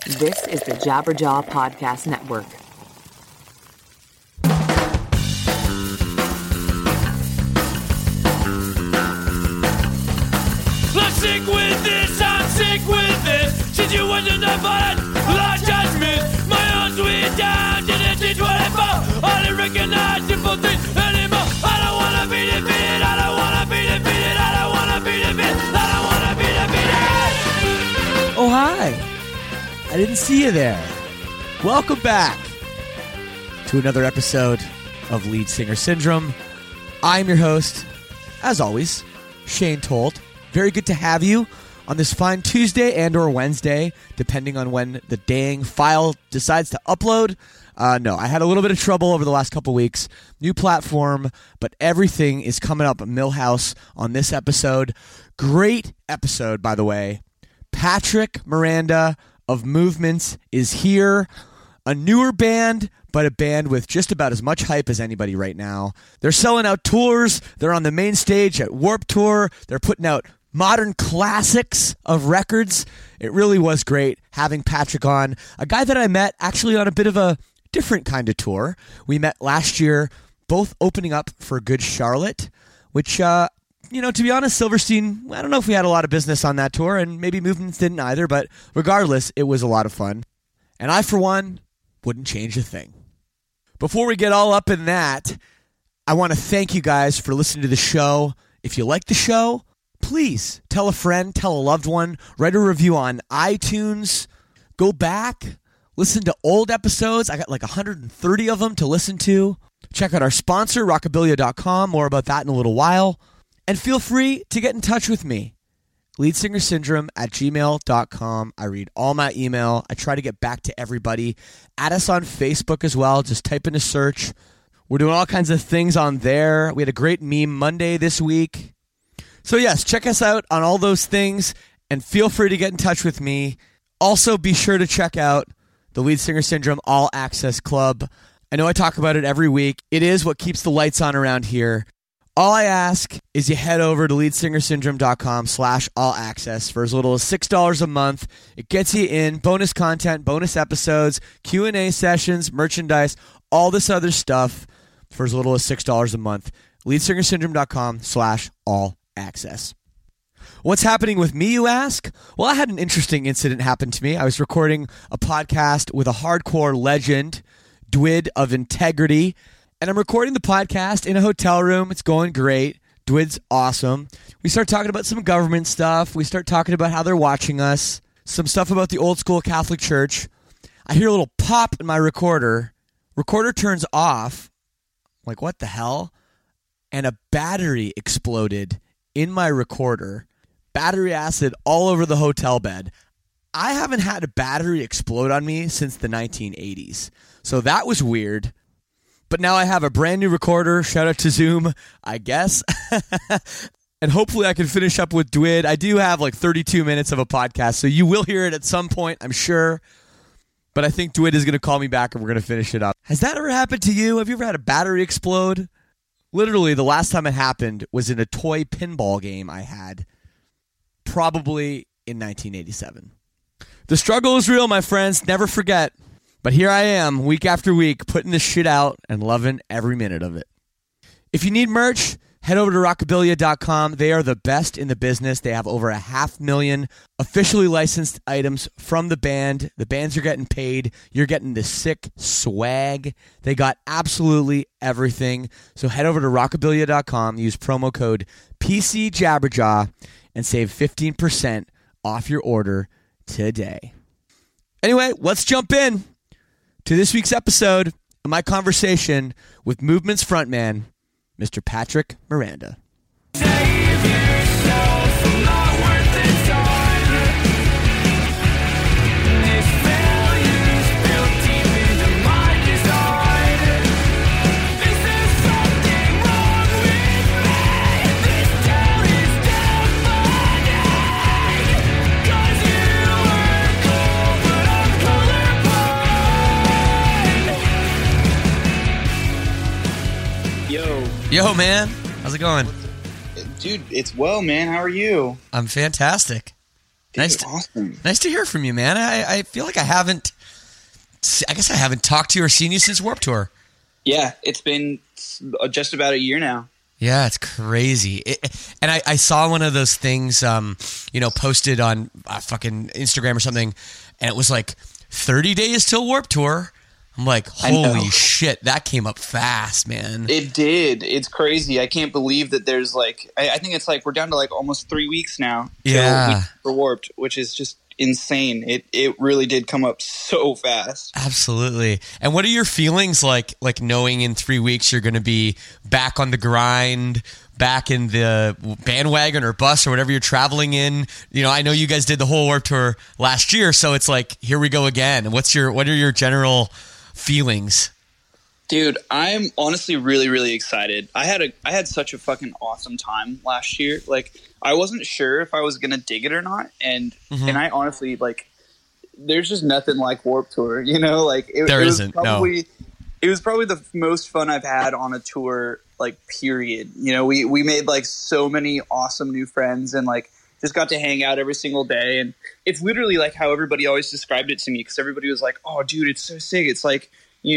This is the Jabberjaw Podcast Network. I'm sick with this, I'm sick with this. Situation that violent, large judgment. My own sweet down, didn't teach what I found. I didn't recognize simple things anymore. I don't wanna be defeated, I don't wanna be defeated, I don't wanna be defeated, I don't wanna be defeated. Oh, hi. I didn't see you there. Welcome back to another episode of Lead Singer Syndrome. I'm your host, as always, Shane Tolt. Very good to have you on this fine Tuesday and or Wednesday, depending on when the dang file decides to upload. No, I had a little bit of trouble over the last couple weeks. New platform, but everything is coming up at Millhouse on this episode. Great episode, by the way. Patrick Miranda of Movements is here. A newer band, but a band with just about as much hype as anybody right now. They're selling out tours. They're on the main stage at Warped Tour. They're putting out modern classics of records. It really was great having Patrick on. A guy that I met actually on a bit of a different kind of tour. We met last year, both opening up for Good Charlotte, which, to be honest, Silverstein, I don't know if we had a lot of business on that tour, and maybe Movements didn't either, but regardless, it was a lot of fun. And I, for one, wouldn't change a thing. Before we get all up in that, I want to thank you guys for listening to the show. If you like the show, please tell a friend, tell a loved one, write a review on iTunes, go back, listen to old episodes. I got like 130 of them to listen to. Check out our sponsor, Rockabilia.com. More about that in a little while. And feel free to get in touch with me. leadsingersyndrome@gmail.com. I read all my email. I try to get back to everybody. Add us on Facebook as well. Just type in a search. We're doing all kinds of things on there. We had a great meme Monday this week. So yes, check us out on all those things and feel free to get in touch with me. Also, be sure to check out the Lead Singer Syndrome All Access Club. I know I talk about it every week. It is what keeps the lights on around here. All I ask is you head over to leadsingersyndrome.com/all-access for as little as $6 a month. It gets you in bonus content, bonus episodes, Q&A sessions, merchandise, all this other stuff for as little as $6 a month. leadsingersyndrome.com/all-access. What's happening with me, you ask? Well, I had an interesting incident happen to me. I was recording a podcast with a hardcore legend, Dwid of Integrity, and I'm recording the podcast in a hotel room. It's going great. Dwid's awesome. We start talking about some government stuff. We start talking about how they're watching us. Some stuff about the old school Catholic Church. I hear a little pop in my recorder. Recorder turns off. I'm like, what the hell? And a battery exploded in my recorder. Battery acid all over the hotel bed. I haven't had a battery explode on me since the 1980s. So that was weird. But now I have a brand new recorder. Shout out to Zoom, I guess. And hopefully I can finish up with Dwid. I do have like 32 minutes of a podcast, so you will hear it at some point, I'm sure. But I think Dwid is going to call me back and we're going to finish it up. Has that ever happened to you? Have you ever had a battery explode? Literally, the last time it happened was in a toy pinball game I had, probably in 1987. The struggle is real, my friends. Never forget. But here I am, week after week, putting this shit out and loving every minute of it. If you need merch, head over to Rockabilia.com. They are the best in the business. They have over 500,000 officially licensed items from the band. The bands are getting paid. You're getting the sick swag. They got absolutely everything. So head over to Rockabilia.com, use promo code PCJabberjaw, and save 15% off your order today. Anyway, let's jump in to this week's episode of my conversation with Movements frontman, Mr. Patrick Miranda. Save yourself from not worth the time. If failure's built deep into my design, is there something wrong with me? This town is deafening. 'Cause you were cold, but I'm colorblind. Yo, man. How's it going? Dude, it's well, man. How are you? I'm fantastic. Dude, awesome. Nice to hear from you, man. I feel like I guess I haven't talked to you or seen you since Warped Tour. Yeah, it's been just about a year now. Yeah, it's crazy. And I saw one of those things, posted on fucking Instagram or something, and it was like 30 days till Warped Tour. I'm like, holy shit, that came up fast, man. It did. It's crazy. I can't believe that there's like, I think it's like we're down to like almost 3 weeks now. For Warped, which is just insane. It really did come up so fast. Absolutely. And what are your feelings like knowing in 3 weeks you're going to be back on the grind, back in the bandwagon or bus or whatever you're traveling in? I know you guys did the whole Warped Tour last year, so it's like, here we go again. What are your general feelings? Dude, I'm honestly really, really excited. I had such a fucking awesome time last year. Like, I wasn't sure if I was gonna dig it or not, and I honestly, like, there's just nothing like Warped Tour, Like, it was probably the most fun I've had on a tour, like, period. We made like so many awesome new friends, and like just got to hang out every single day. And it's literally like how everybody always described it to me, because everybody was like, "Oh, dude, it's so sick. It's like,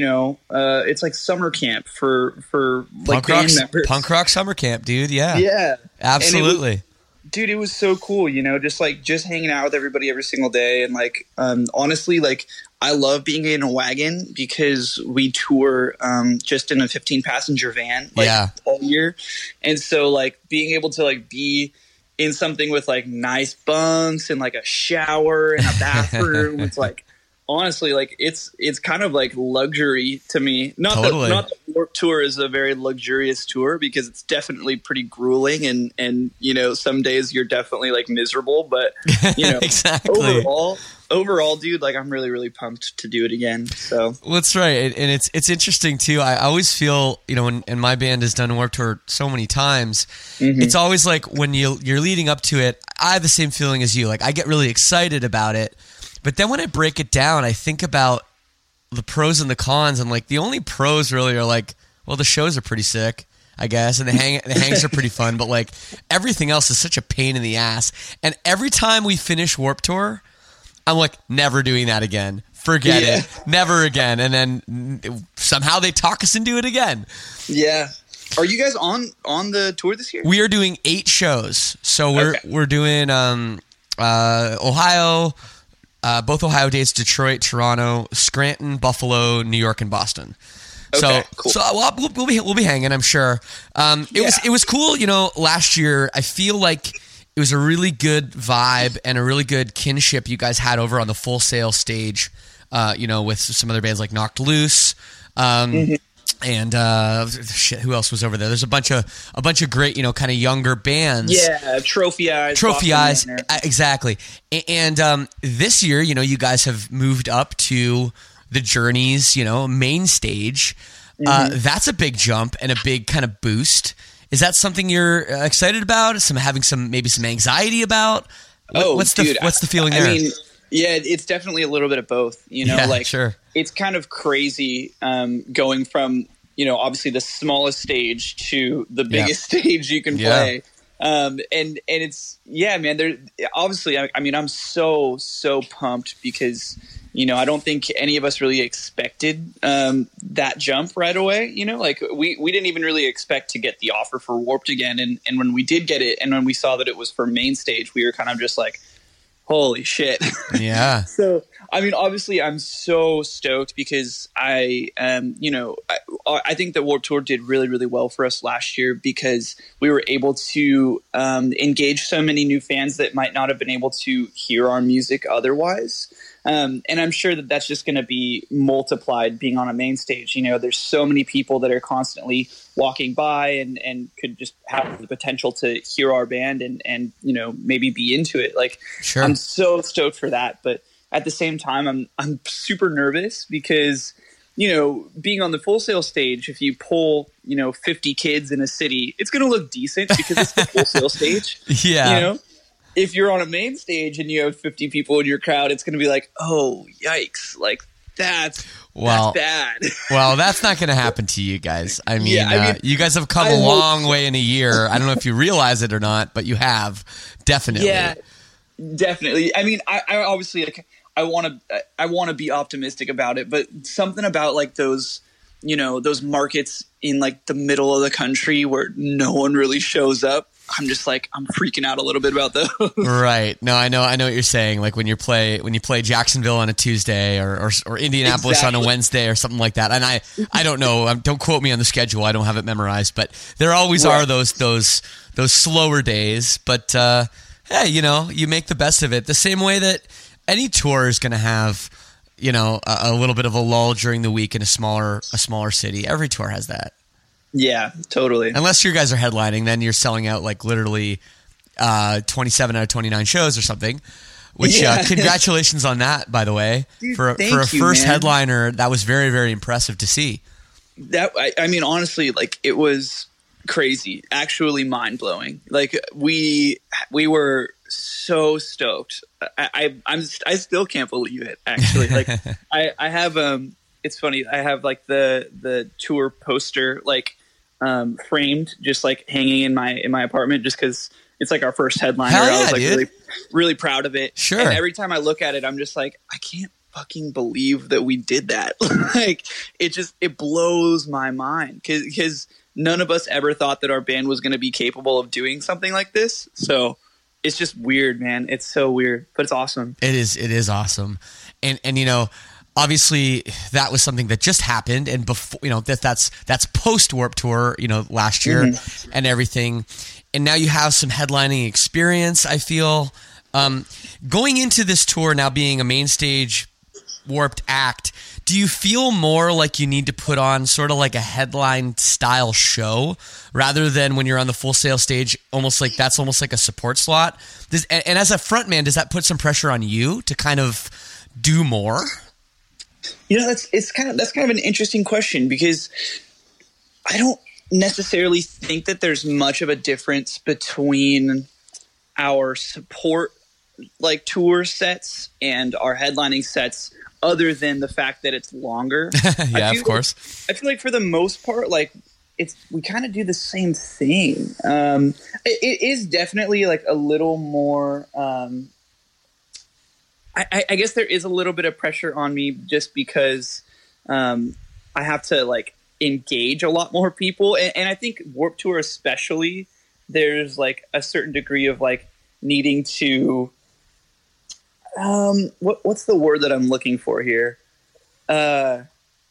it's like summer camp for like band members. Punk rock summer camp, dude. Yeah. Yeah. Absolutely. Dude, it was so cool, just hanging out with everybody every single day. And like, honestly, like, I love being in a wagon because we tour just in a 15-passenger van all year. And so like being able to like be in something with like nice bunks and like a shower and a bathroom, it's like, honestly, like it's kind of like luxury to me. Not that Warped Tour is a very luxurious tour, because it's definitely pretty grueling, and some days you're definitely like miserable, but exactly. overall, dude, like I'm really, really pumped to do it again. So well, that's right, and it's interesting too. I always feel, and my band has done Warped Tour so many times, it's always like when you're leading up to it, I have the same feeling as you. Like, I get really excited about it. But then when I break it down, I think about the pros and the cons, and like the only pros really are like, well, the shows are pretty sick, I guess, and the hangs are pretty fun, but like everything else is such a pain in the ass. And every time we finish Warped Tour, I'm like, never doing that again. Forget it. Never again. And then somehow they talk us into it again. Yeah. Are you guys on the tour this year? We are doing 8 shows. So we're doing Ohio, both Ohio dates, Detroit, Toronto, Scranton, Buffalo, New York, and Boston. Okay, cool. So we'll be hanging, I'm sure. It was cool. Last year I feel like it was a really good vibe and a really good kinship you guys had over on the Full Sail stage. With some other bands like Knocked Loose. And who else was over there? There's a bunch of great, kind of younger bands. Yeah, Trophy Eyes, exactly. And this year, you guys have moved up to the Journeys, main stage. That's a big jump and a big kind of boost. Is that something you're excited about? Having some anxiety about? What's the feeling there? I mean, yeah, it's definitely a little bit of both. Sure. It's kind of crazy going from, obviously the smallest stage to the biggest stage you can play. And it's, man, there obviously, I mean, I'm so pumped because, I don't think any of us really expected that jump right away. Like we didn't even really expect to get the offer for Warped again. And when we did get it, and when we saw that it was for main stage, we were kind of just like, holy shit. Yeah. So, I mean, obviously I'm so stoked because I think that Warped Tour did really, really well for us last year because we were able to engage so many new fans that might not have been able to hear our music otherwise. And I'm sure that that's just going to be multiplied being on a main stage. There's so many people that are constantly walking by and could just have the potential to hear our band and maybe be into it. Like, sure. I'm so stoked for that. But at the same time, I'm super nervous because, being on the Full Sail stage, if you pull, 50 kids in a city, it's going to look decent because it's the Full Sail stage. Yeah. If you're on a main stage and you have 50 people in your crowd, it's going to be like, oh, yikes. Like, that's bad. Well, that's not going to happen to you guys. I mean, you guys have come a long way in a year. I don't know if you realize it or not, but you have. Definitely. Definitely. I mean, I obviously like I want to be optimistic about it, but something about like those, you know, those markets in like the middle of the country where no one really shows up. I'm just like, I'm freaking out a little bit about those. Right. No, I know what you're saying. Like when you play Jacksonville on a Tuesday or Indianapolis on a Wednesday or something like that. And I don't know. Don't quote me on the schedule. I don't have it memorized, but there always are those slower days. But hey, you know, you make the best of it. The same way that any tour is going to have, you know, a little bit of a lull during the week in a smaller city. Every tour has that. Yeah, totally. Unless you guys are headlining, then you're selling out like literally 27 out of 29 shows or something. Which congratulations on that, by the way. Dude, for a first headliner, that was very, very impressive to see. That I mean, honestly, like it was crazy, actually mind blowing. Like we were so stoked. I still can't believe it. Actually, like I have it's funny. I have like the tour poster like framed, just like hanging in my apartment, just because it's like our first headliner. Hell yeah, I was like dude. really proud of it. Sure. And every time I look at it, I'm just like, I can't fucking believe that we did that. Like it blows my mind because none of us ever thought that our band was going to be capable of doing something like this. So it's just weird, man. It's so weird, but it's awesome. It is awesome. And you know, obviously that was something that just happened, and before, you know, that's post Warped Tour, you know, last year and everything. And now you have some headlining experience, I feel. Going into this tour now being a main stage Warped act, do you feel more like you need to put on sort of like a headline style show rather than when you're on the Full Sail stage, almost like a support slot? And as a frontman, does that put some pressure on you to kind of do more? You know, that's kind of an interesting question, because I don't necessarily think that there's much of a difference between our support like tour sets and our headlining sets, other than the fact that it's longer. Yeah, of course. I feel like for the most part, like we kind of do the same thing. It is definitely like a little more. I guess there is a little bit of pressure on me just because I have to like engage a lot more people, and I think Warped Tour especially, there's like a certain degree of like needing to what's the word that I'm looking for here? I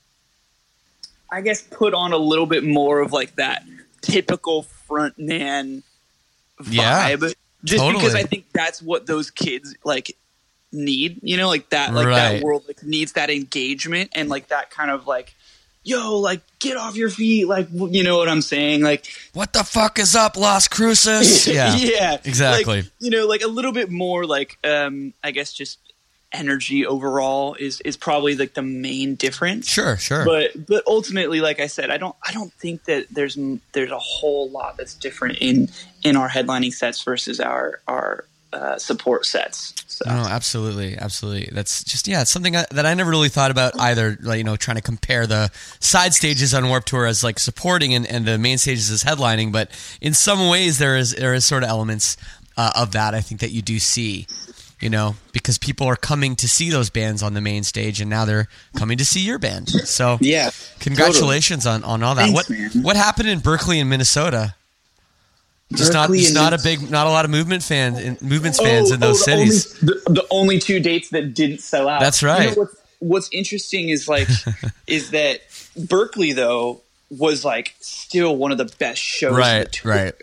guess put on a little bit more of like that typical frontman vibe, just totally. because I think that's what those kids like need, you know, like that, like right. that world like needs that engagement and like that kind of like, yo, like get off your feet, like, you know what I'm saying, like what the fuck is up, Las Cruces? Yeah, yeah, exactly. Like, you know, like a little bit more like I guess just energy overall is probably like the main difference. Sure. But ultimately, like I said, I don't think that there's a whole lot that's different in our headlining sets versus our support sets. So. No, absolutely. That's just it's something that I never really thought about either. Like, you know, trying to compare the side stages on Warped Tour as like supporting and the main stages as headlining, but in some ways there is sort of elements of that I think that you do see. You know, because people are coming to see those bands on the main stage, and now they're coming to see your band. So, yeah, congratulations on all that. Thanks, what happened in Berkeley and Minnesota? Just not a lot of movements fans in those cities. The only two dates that didn't sell out. That's right. You know, what's interesting is like is that Berkeley though was like still one of the best shows. Right.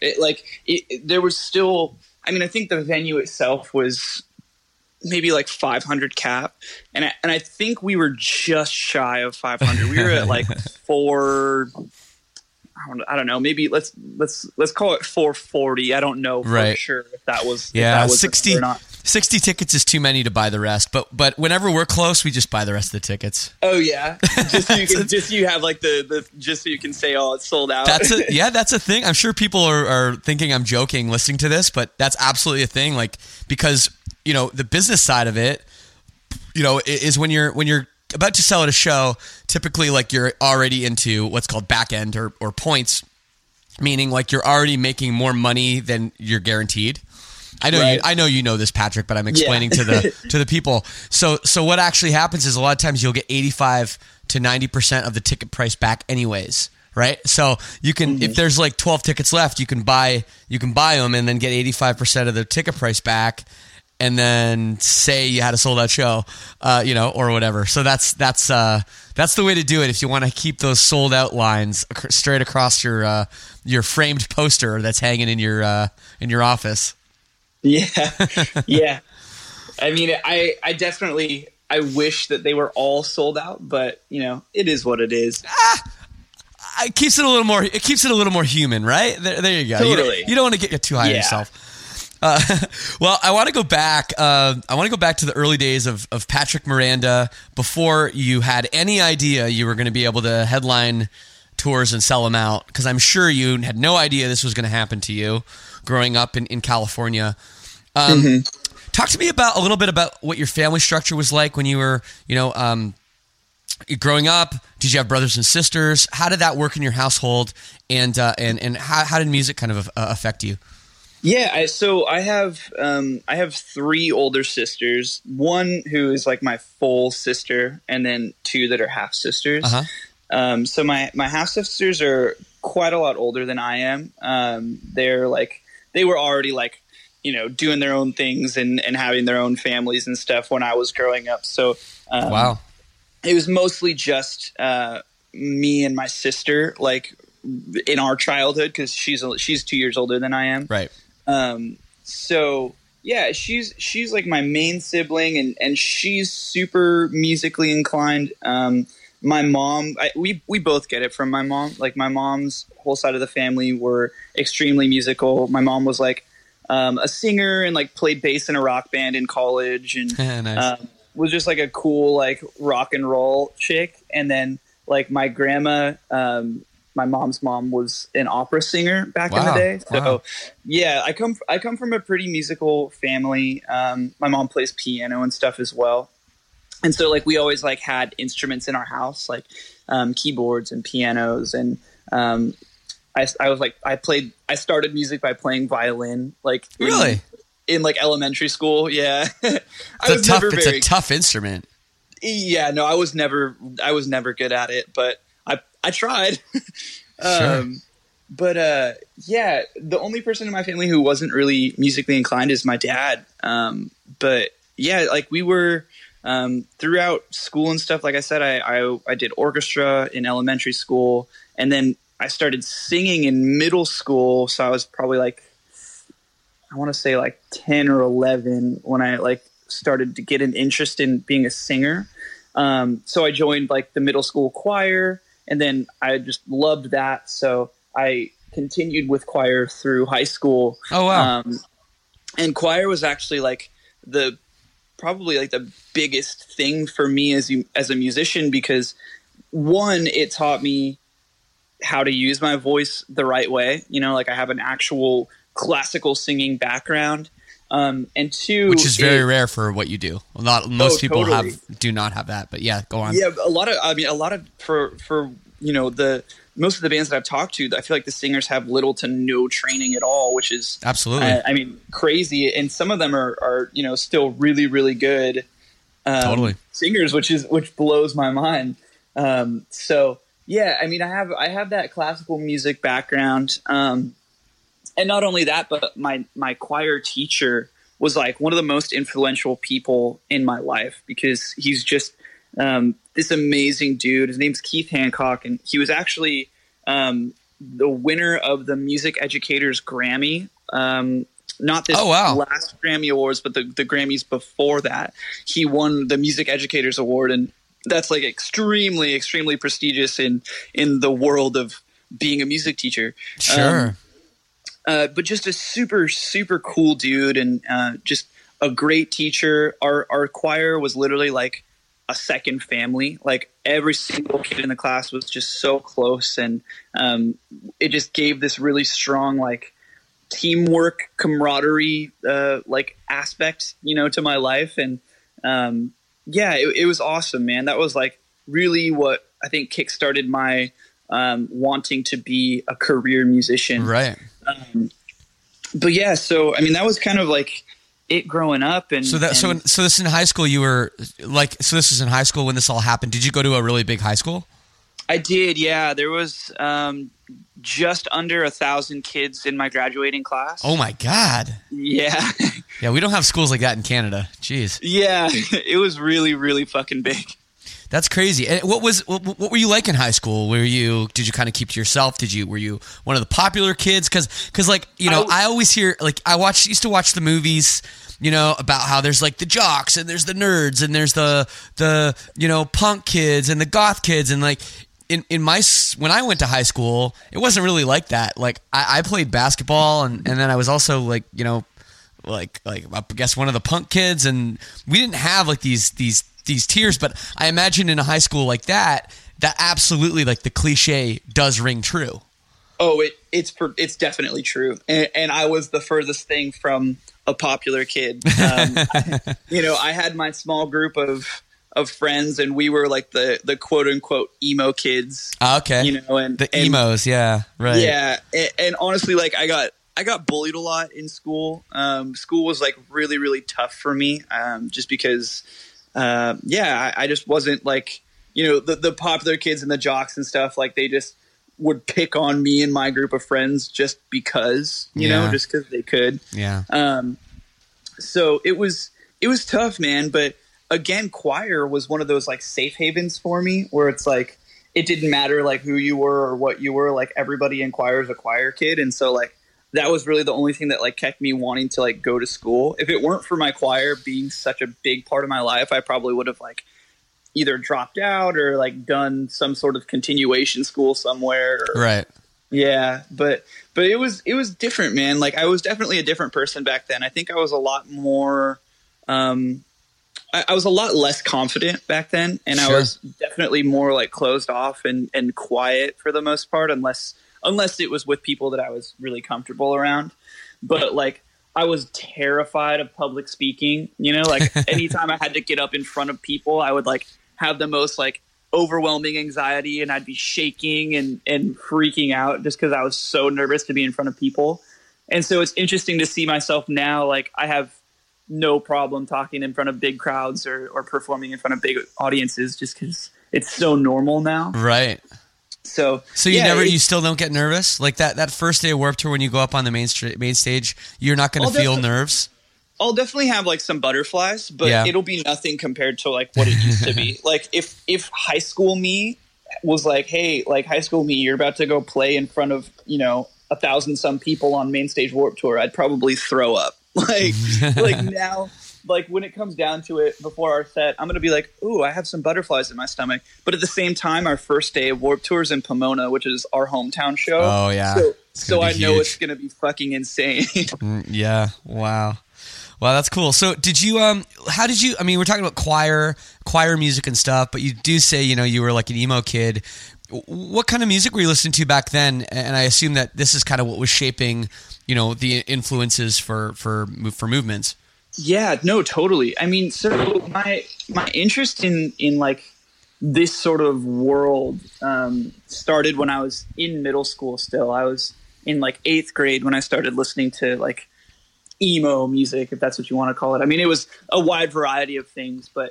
There was still. I mean, I think the venue itself was maybe like 500 cap, and I think we were just shy of 500. We were at like 4. I don't know. Maybe let's call it 440. I don't know for sure if that was 60 or not. 60 tickets is too many to buy the rest, but whenever we're close, we just buy the rest of the tickets. Oh yeah, just so you have like the just so you can say, oh, it's sold out. That's a thing. I'm sure people are thinking I'm joking listening to this, but that's absolutely a thing. Like, because you know the business side of it, you know, is when you're about to sell at a show, typically like you're already into what's called back end or points, meaning like you're already making more money than you're guaranteed. I know Right. I know you know this, Patrick, but I'm explaining to the people. So what actually happens is a lot of times you'll get 85 to 90% of the ticket price back anyways, right? So you can if there's like 12 tickets left, you can buy them and then get 85% of the ticket price back, and then say you had a sold out show, or whatever. So that's the way to do it if you want to keep those sold out lines straight across your framed poster that's hanging in your office. Yeah. Yeah. I mean, I definitely, I wish that they were all sold out, but it is what it is. It keeps it a little more human, right? There you go. Totally. You don't want to get too high on yourself. Well, I want to go back. I want to go back to the early days of Patrick Miranda before you had any idea you were going to be able to headline tours and sell them out. Because I'm sure you had no idea this was going to happen to you growing up in California. Talk to me a little bit about what your family structure was like when you were, growing up. Did you have brothers and sisters? How did that work in your household? And how did music kind of affect you? Yeah, so I have 3 older sisters. One who is like my full sister, and then 2 that are half sisters. So my half sisters are quite a lot older than I am. They were already like doing their own things and having their own families and stuff when I was growing up. So wow, it was mostly just me and my sister, like in our childhood, because she's 2 years older than I am. Right. So yeah, she's like my main sibling, and she's super musically inclined. My mom, we both get it from my mom. Like my mom's whole side of the family were extremely musical. My mom was like a singer and like played bass in a rock band in college, and nice. Was just like a cool like rock and roll chick. And then like my grandma, my mom's mom was an opera singer back in the day. So yeah, I come from a pretty musical family. My mom plays piano and stuff as well. And so like we always like had instruments in our house, like keyboards and pianos. And I started music by playing violin, like in like elementary school. Yeah. It's a tough instrument. Yeah, no, I was never good at it, but I tried. Sure. Yeah, the only person in my family who wasn't really musically inclined is my dad. But yeah, like we were throughout school and stuff. Like I said, I did orchestra in elementary school, and then I started singing in middle school. So I was probably like, I want to say like 10 or 11 when I like started to get an interest in being a singer. So I joined like the middle school choir, and then I just loved that. So I continued with choir through high school. Oh, wow. And choir was actually like probably like the biggest thing for me as a musician, because one, it taught me how to use my voice the right way. Like I have an actual classical singing background. And 2, which is very rare for what you do. Most people totally. do not have that, but yeah, go on. Yeah, a lot of for most of the bands that I've talked to, I feel like the singers have little to no training at all, which is absolutely, crazy. And some of them are still really, really good totally singers, which blows my mind. So yeah, I have that classical music background. And not only that, but my choir teacher was like one of the most influential people in my life, because he's just this amazing dude. His name's Keith Hancock, and he was actually the winner of the Music Educators Grammy. Not this last Grammy Awards, but the Grammys before that. He won the Music Educators Award, and that's like extremely, extremely prestigious in the world of being a music teacher. Sure. But just a super, super cool dude, and just a great teacher. Our choir was literally like a second family. Like every single kid in the class was just so close, and it just gave this really strong like teamwork, camaraderie like aspect, to my life. And yeah, it was awesome, man. That was like really what I think kickstarted my wanting to be a career musician. Right. but yeah, so I mean, that was kind of like it growing up. And so this in high school, you were like, so this was in high school when this all happened. Did you go to a really big high school? I did. Yeah. There was, just under 1,000 kids in my graduating class. Oh my God. Yeah. Yeah. We don't have schools like that in Canada. Jeez. Yeah. It was really, really fucking big. That's crazy. And what were you like in high school? Did you kind of keep to yourself? Were you one of the popular kids? Cause like, you know, I always hear, like, used to watch the movies, you know, about how there's like the jocks and there's the nerds and there's the, you know, punk kids and the goth kids. And like, when I went to high school, it wasn't really like that. Like I played basketball and then I was also like, you know, like I guess one of the punk kids, and we didn't have like these tiers, but I imagine in a high school like that absolutely, like, the cliche does ring true. Oh, it's definitely true. And I was the furthest thing from a popular kid. You know, I had my small group of friends, and we were like the quote unquote emo kids. Okay. You know, and the emos. Yeah. Right. Yeah. And honestly, like I got bullied a lot in school. School was like really, really tough for me. Just because, I just wasn't like, you know, the popular kids and the jocks and stuff, like they just would pick on me and my group of friends just because, you know, just because they could. Yeah. So it was tough, man. But again, choir was one of those like safe havens for me, where it's like, it didn't matter like who you were or what you were, like everybody in choir is a choir kid. And so like, that was really the only thing that like kept me wanting to like go to school. If it weren't for my choir being such a big part of my life, I probably would have like either dropped out or like done some sort of continuation school somewhere. Right. Yeah. But it was different, man. Like I was definitely a different person back then. I think I was a lot more, I was a lot less confident back then, and Sure. I was definitely more like closed off and quiet for the most part, unless it was with people that I was really comfortable around. But like, I was terrified of public speaking, you know, like anytime I had to get up in front of people, I would like have the most like overwhelming anxiety, and I'd be shaking and freaking out just because I was so nervous to be in front of people. And so it's interesting to see myself now. Like I have no problem talking in front of big crowds or performing in front of big audiences, just because it's so normal now. Right. So you still don't get nervous? Like that first day of Warped Tour when you go up on the main stage, you're not going to feel nerves? I'll definitely have like some butterflies, but it'll be nothing compared to like what it used to be. Like if high school me was like, hey, like high school me, you're about to go play in front of, you know, 1,000 some people on main stage Warped Tour, I'd probably throw up. Like now, like when it comes down to it before our set, I'm going to be like, ooh, I have some butterflies in my stomach. But at the same time, our first day of Warped Tour is in Pomona, which is our hometown show. Oh yeah. So I know it's going to be fucking insane. Yeah. Wow. Wow, that's cool. So did you, I mean, we're talking about choir music and stuff, but you do say, you know, you were like an emo kid. What kind of music were you listening to back then? And I assume that this is kind of what was shaping, you know, the influences for movements. Yeah, no, totally. I mean, so my interest in like this sort of world started when I was in middle school still. I was in like 8th grade when I started listening to like emo music, if that's what you want to call it. I mean, it was a wide variety of things, but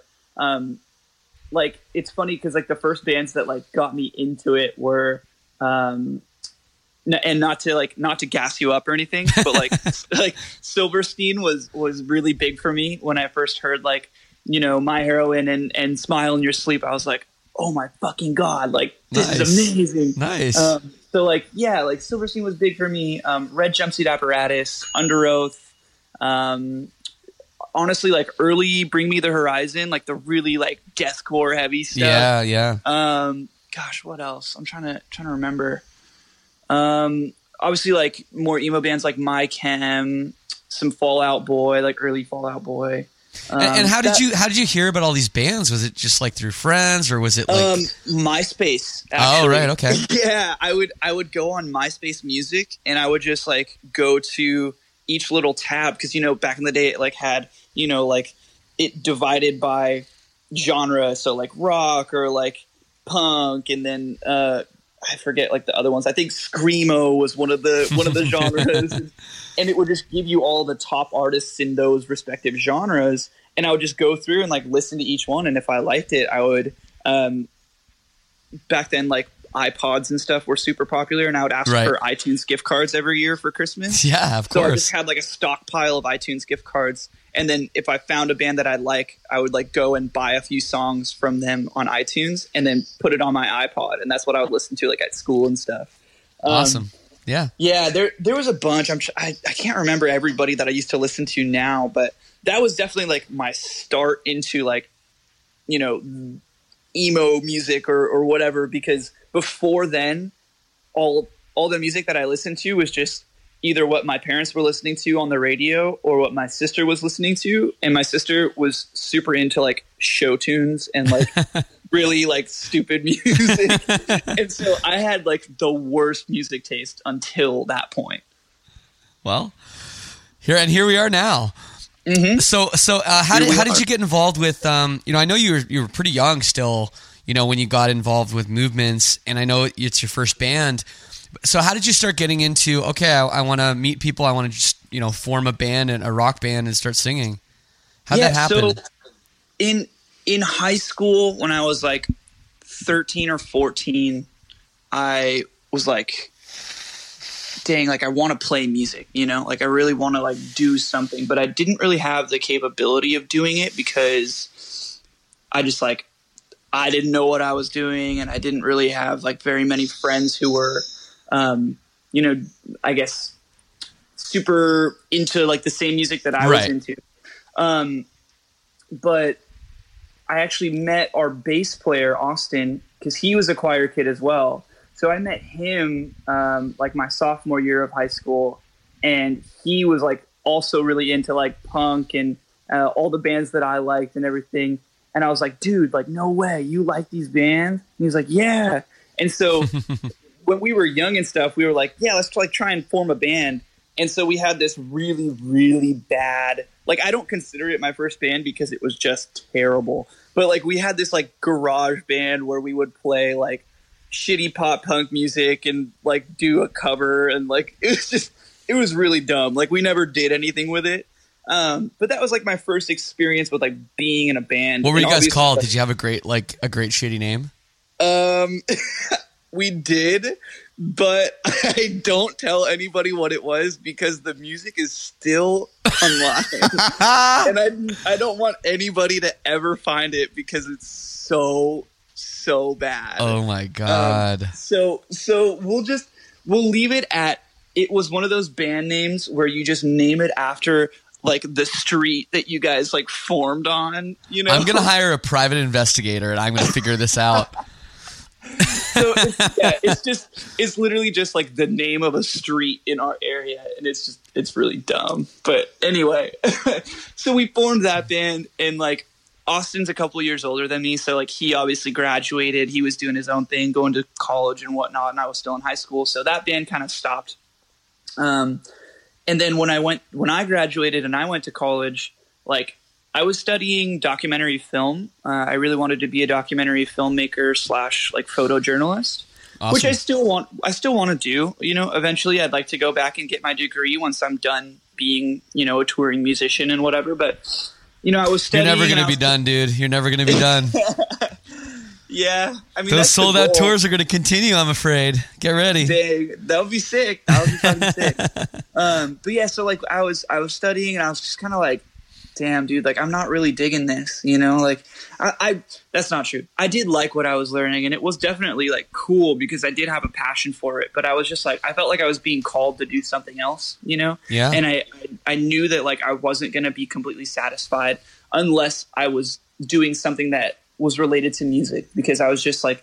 like it's funny because like the first bands that like got me into it were and not to gas you up or anything, but like like Silverstein was really big for me when I first heard like, you know, My Heroine and Smile in Your Sleep. I was like, oh my fucking God, like this is amazing. Nice. So like, yeah, like Silverstein was big for me. Red Jumpsuit Apparatus, Under Oath. Honestly, like early Bring Me the Horizon, like the really like deathcore heavy stuff. Yeah. Gosh, what else? I'm trying to remember. Obviously like more emo bands like My Chem, some Fall Out Boy, like early Fall Out Boy. And how did you hear about all these bands? Was it just like through friends, or was it like MySpace? Actually. Oh, right, okay. Yeah, I would go on MySpace Music, and I would just like go to each little tab, because you know back in the day it like had, you know, like it divided by genre, so like rock or like punk, and then I forget like the other ones. I think screamo was one of the genres, and it would just give you all the top artists in those respective genres. And I would just go through and like listen to each one, and if I liked it, I would. Back then, like iPods and stuff were super popular, and I would ask for iTunes gift cards every year for Christmas. Yeah, of course. So I just had like a stockpile of iTunes gift cards, and then if I found a band that I like, I would like go and buy a few songs from them on iTunes, and then put it on my iPod, and that's what I would listen to like at school and stuff. Awesome. Yeah. Yeah, there was a bunch. I can't remember everybody that I used to listen to now, but that was definitely like my start into like, you know, emo music or whatever, because before then all the music that I listened to was just either what my parents were listening to on the radio or what my sister was listening to, and my sister was super into like show tunes and like really like stupid music. And so I had like the worst music taste until that point. Well, here we are now. Mm-hmm. So how did you get involved with you know, I know you were pretty young still, you know, when you got involved with movements, and I know it's your first band. So how did you start getting into, okay, I want to meet people, I want to just, you know, form a band and a rock band and start singing? How'd that happen? So in high school, when I was like 13 or 14, I was like, dang, like I want to play music, you know, like I really want to like do something, but I didn't really have the capability of doing it because I just like, I didn't know what I was doing, and I didn't really have like very many friends who were, you know, I guess super into like the same music that I was into. But I actually met our bass player, Austin, because he was a choir kid as well. So I met him like my sophomore year of high school, and he was like also really into like punk and all the bands that I liked and everything. And I was like, dude, like, no way, you like these bands? And he was like, yeah. And so when we were young and stuff, we were like, yeah, let's like try and form a band. And so we had this really, really bad, like, I don't consider it my first band because it was just terrible. But like we had this like garage band where we would play like shitty pop punk music and like do a cover, and like it was really dumb. Like we never did anything with it. But that was like my first experience with like being in a band. What were you guys called? Did you have a great shitty name? We did, but I don't tell anybody what it was because the music is still online. And I don't want anybody to ever find it because it's so bad. Oh my God. So we'll leave it at, it was one of those band names where you just name it after like the street that you guys like formed on, you know? I'm going to hire a private investigator and I'm going to figure this out. So it's literally just like the name of a street in our area, and it's really dumb. But anyway, so we formed that band, and like Austin's a couple years older than me, so like he obviously graduated. He was doing his own thing, going to college and whatnot, and I was still in high school, so that band kind of stopped. And then when I graduated and I went to college, like I was studying documentary film. I really wanted to be a documentary filmmaker / like photojournalist, awesome. Which I still want to do. You know, eventually I'd like to go back and get my degree once I'm done being, you know, a touring musician and whatever. But, you know, I was studying. You're never going to be done, dude. You're never going to be done. Yeah. I mean, those sold out tours are going to continue, I'm afraid. Get ready. That would be sick. That would be fucking sick. But yeah, so like I was studying, and I was just kind of like, damn, dude, like I'm not really digging this, you know, like I that's not true. I did like what I was learning, and it was definitely like cool because I did have a passion for it, but I was just like, I felt like I was being called to do something else, you know? Yeah. And I knew that like I wasn't going to be completely satisfied unless I was doing something that was related to music, because I was just like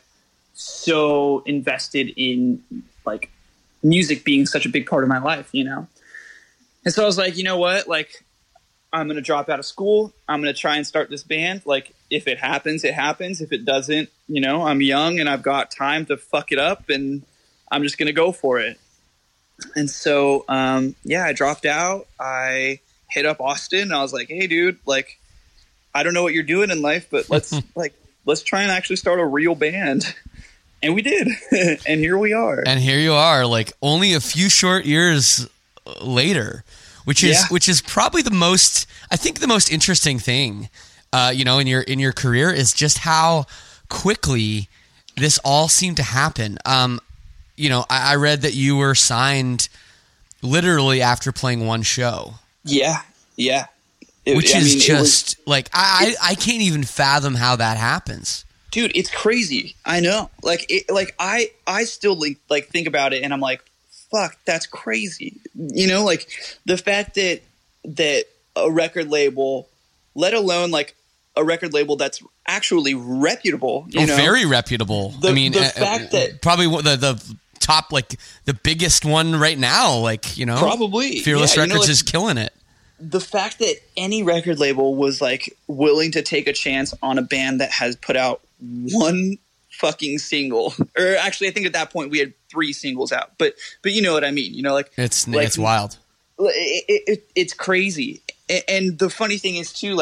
so invested in like music being such a big part of my life, you know? And so I was like, you know what, like, I'm going to drop out of school. I'm going to try and start this band. Like, if it happens, it happens. If it doesn't, you know, I'm young and I've got time to fuck it up, and I'm just going to go for it. And so, I dropped out. I hit up Austin, and I was like, hey, dude, like, I don't know what you're doing in life, but let's try and actually start a real band. And we did. And here we are. And here you are, like only a few short years later, which is probably the most interesting thing, in your career is just how quickly this all seemed to happen. I read that you were signed literally after playing one show. Yeah. Which is just like, I can't even fathom how that happens. Dude, it's crazy. I know. I still like think about it and I'm like, fuck, that's crazy. Like the fact that a record label, let alone like a record label that's actually reputable, very reputable. The fact that probably the top, like the biggest one right now, probably Fearless Records is killing it. The fact that any record label was like willing to take a chance on a band that has put out one fucking single, or actually I think at that point we had 3 singles out, but you know what I mean, it's wild. It's crazy. And the funny thing is too,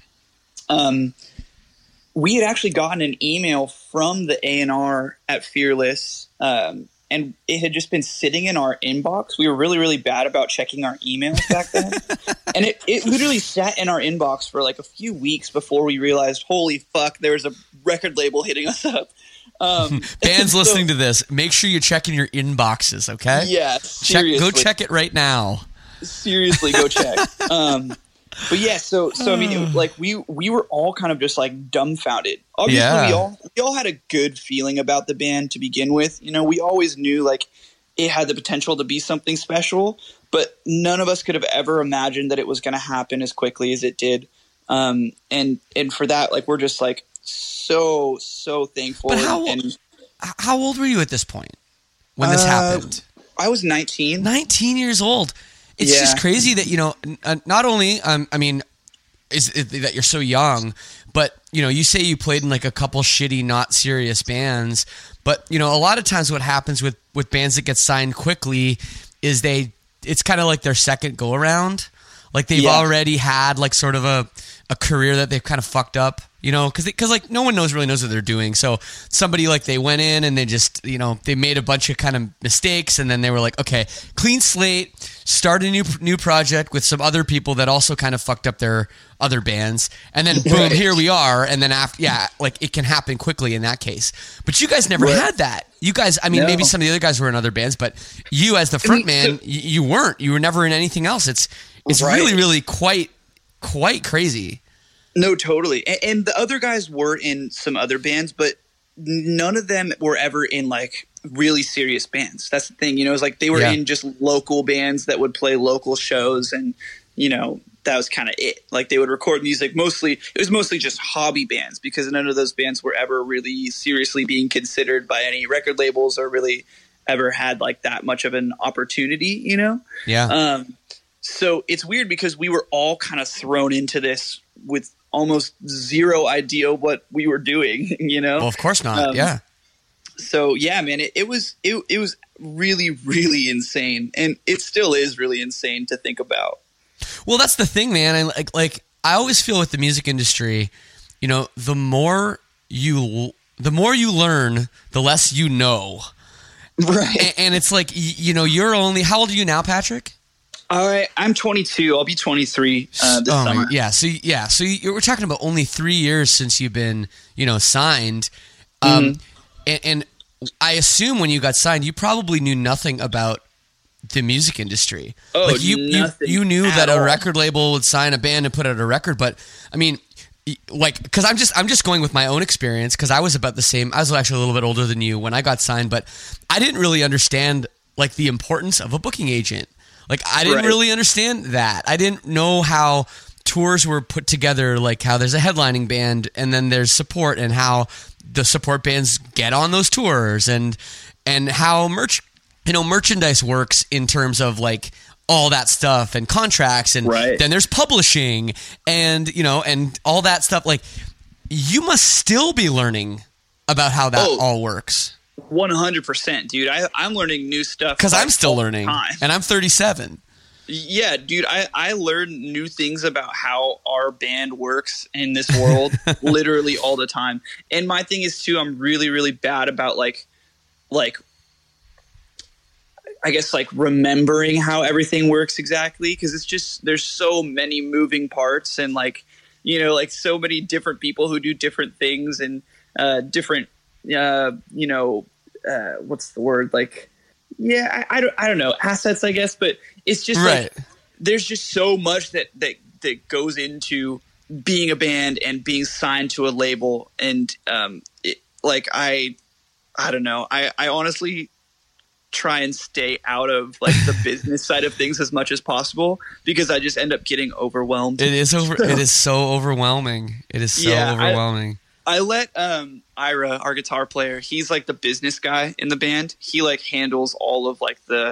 we had actually gotten an email from the A&R at Fearless, and it had just been sitting in our inbox. We were really, really bad about checking our emails back then. And it literally sat in our inbox for like a few weeks before we realized, holy fuck, there's a record label hitting us up. Bands listening to this, make sure you're checking your inboxes, okay? Yeah, seriously. Go check it right now. Seriously, go check. But yeah, so I mean, we were all kind of just like dumbfounded. Obviously, we all had a good feeling about the band to begin with. We always knew like it had the potential to be something special, but none of us could have ever imagined that it was going to happen as quickly as it did. And for that, like we're just like so thankful. But how old were you at this point when this happened? I was 19. 19 years old. It's just crazy that, not only, is that you're so young, but, you say you played in like a couple shitty, not serious bands, but, a lot of times what happens with bands that get signed quickly is it's kind of like their second go around. Like they've already had like sort of a career that they've kind of fucked up, because like no one really knows what they're doing. So somebody like they went in and they just, they made a bunch of kind of mistakes, and then they were like, okay, clean slate, start a new project with some other people that also kind of fucked up their other bands, and then boom, here we are. And then after, like it can happen quickly in that case. But you guys never had that. You guys, I mean, maybe some of the other guys were in other bands, but you as the front man, you weren't. You were never in anything else. It's really, really quite crazy. No, totally. And the other guys were in some other bands, but none of them were ever in like really serious bands. That's the thing, it's like they were in just local bands that would play local shows, and that was kind of it. Like they would record music it was mostly just hobby bands, because none of those bands were ever really seriously being considered by any record labels or really ever had like that much of an opportunity, Yeah. So it's weird because we were all kind of thrown into this with almost zero idea what we were doing, Well, of course not. Yeah. So yeah, man, it was really, really insane, and it still is really insane to think about. Well, that's the thing, man. I always feel with the music industry, the more you learn, the less you know. Right. And it's like, you're only, how old are you now, Patrick? All right, I'm 22. I'll be 23 this summer. Yeah. So we're talking about only 3 years since you've been, signed. And I assume when you got signed, you probably knew nothing about the music industry. Oh, like you knew that a record label would sign a band and put out a record, but I mean, like, because I'm just going with my own experience, because I was about the same. I was actually a little bit older than you when I got signed, but I didn't really understand like the importance of a booking agent. Like, I didn't really understand that. I didn't know how tours were put together, like how there's a headlining band and then there's support, and how the support bands get on those tours, and how merchandise works in terms of like all that stuff and contracts, and then there's publishing and and all that stuff. Like, you must still be learning about how that all works. 100%, dude. I'm learning new stuff because I'm still learning, and I'm 37. Yeah, dude. I learn new things about how our band works in this world literally all the time. And my thing is too, I'm really, really bad about like like, I guess, like remembering how everything works exactly. Cause it's just, there's so many moving parts and like, you know, like so many different people who do different things and different, you know, what's the word? Like, yeah, I don't know, assets, I guess, but it's just right. like, there's just so much that goes into being a band and being signed to a label. And I don't know. I honestly try and stay out of like the business side of things as much as possible because I just end up getting overwhelmed. It is so overwhelming. It is so overwhelming. I let Ira, our guitar player, he's like the business guy in the band. He like handles all of like the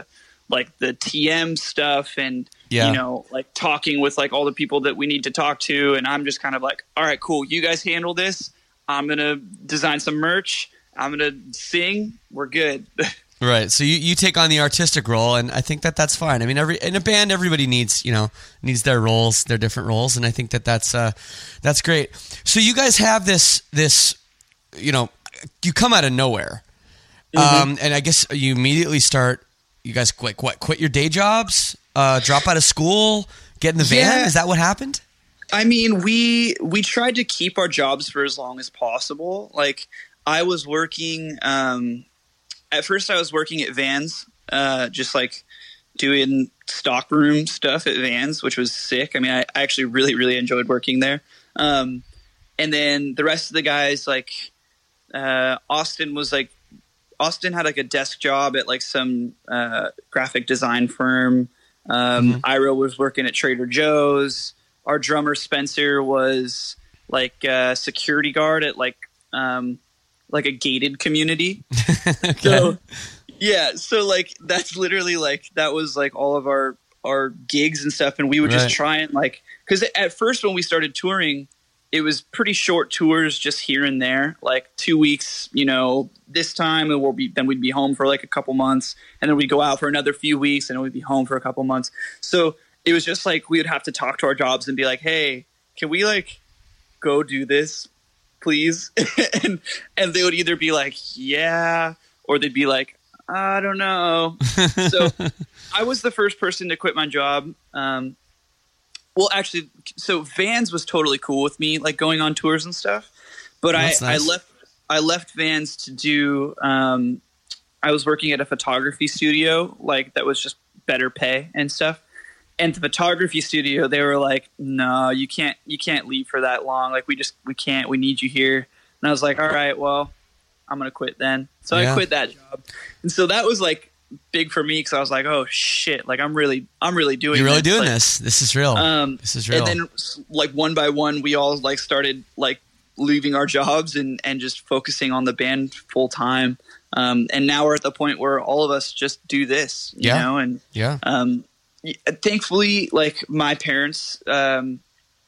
TM stuff and you know, like talking with like all the people that we need to talk to. And I'm just kind of like, all right, cool. You guys handle this. I'm going to design some merch. I'm going to sing. We're good. Right. So you take on the artistic role, and I think that's fine. I mean, in a band, everybody needs their roles, their different roles, and I think that's great. So you guys have this, you know, you come out of nowhere, and I guess you immediately start. You guys quit your day jobs, drop out of school, get in the van. Yeah. Is that what happened? I mean, we tried to keep our jobs for as long as possible. Like I was working. At first, I was working at Vans, just like doing stockroom stuff at Vans, which was sick. I mean, I actually really, really enjoyed working there. And then the rest of the guys, like Austin had like a desk job at like some graphic design firm. Ira was working at Trader Joe's. Our drummer Spencer was like a security guard at like a gated community. Okay. So like that's literally like that was like all of our gigs and stuff, and we would just try and like, because at first when we started touring, it was pretty short tours, just here and there, like 2 weeks, you know, this time, and then we'd be home for like a couple months, and then we'd go out for another few weeks, and then we'd be home for a couple months. So it was just like we would have to talk to our jobs and be like, hey, can we like go do this, please? and they would either be like, yeah, or they'd be like, I don't know. So I was the first person to quit my job. Well, actually, so Vans was totally cool with me, like going on tours and stuff. But That's nice. I left Vans to do. I was working at a photography studio, like that was just better pay and stuff. And the photography studio, they were like, "No, you can't leave for that long. Like we can't. We need you here." And I was like, "All right, well, I'm gonna quit then." So I quit that job, and so that was like big for me because I was like, "Oh shit! Like I'm really doing. You're really this. doing Like, this. This is real. This is real." And then like one by one, we all like started like leaving our jobs and just focusing on the band full time. And now we're at the point where all of us just do this, you know, and thankfully, like my parents, well,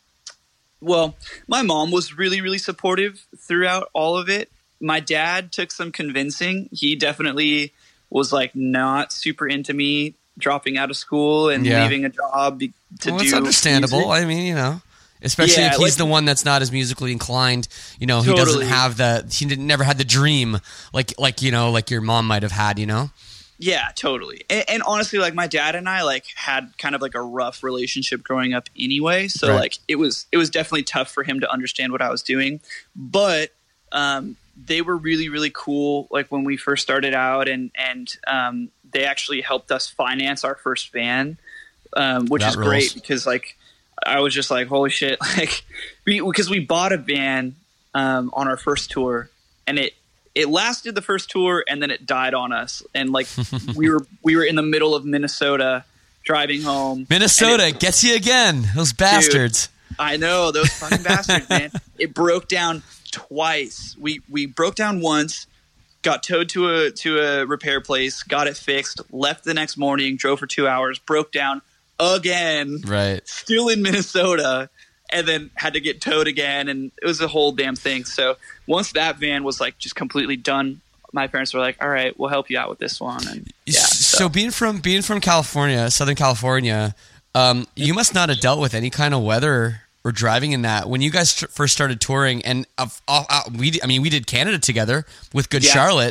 my mom was really, really supportive throughout all of it. My dad took some convincing. He definitely was like not super into me dropping out of school and leaving a job to do. It's understandable. Music. I mean, you know, especially if he's the one that's not as musically inclined. You know, he doesn't have never had the dream like you know, like your mom might have had. You know. Yeah, totally. And honestly, like my dad and I like had kind of like a rough relationship growing up anyway. So like it was definitely tough for him to understand what I was doing. But they were really, really cool. Like when we first started out and they actually helped us finance our first van, which is great because like I was just like, holy shit. Like because we bought a van on our first tour and it lasted the first tour and then it died on us. And like we were in the middle of Minnesota driving home. Minnesota gets you again. Those bastards. Dude, I know, those fucking bastards, man. It broke down twice. We broke down once, got towed to a repair place, got it fixed, left the next morning, drove for 2 hours, broke down again. Right. Still in Minnesota. And then had to get towed again, and it was a whole damn thing. So once that van was like just completely done, my parents were like, "All right, we'll help you out with this one." And so being from California, Southern California, you must not have dealt with any kind of weather or driving in that when you guys first started touring. And we did Canada together with Good Charlotte.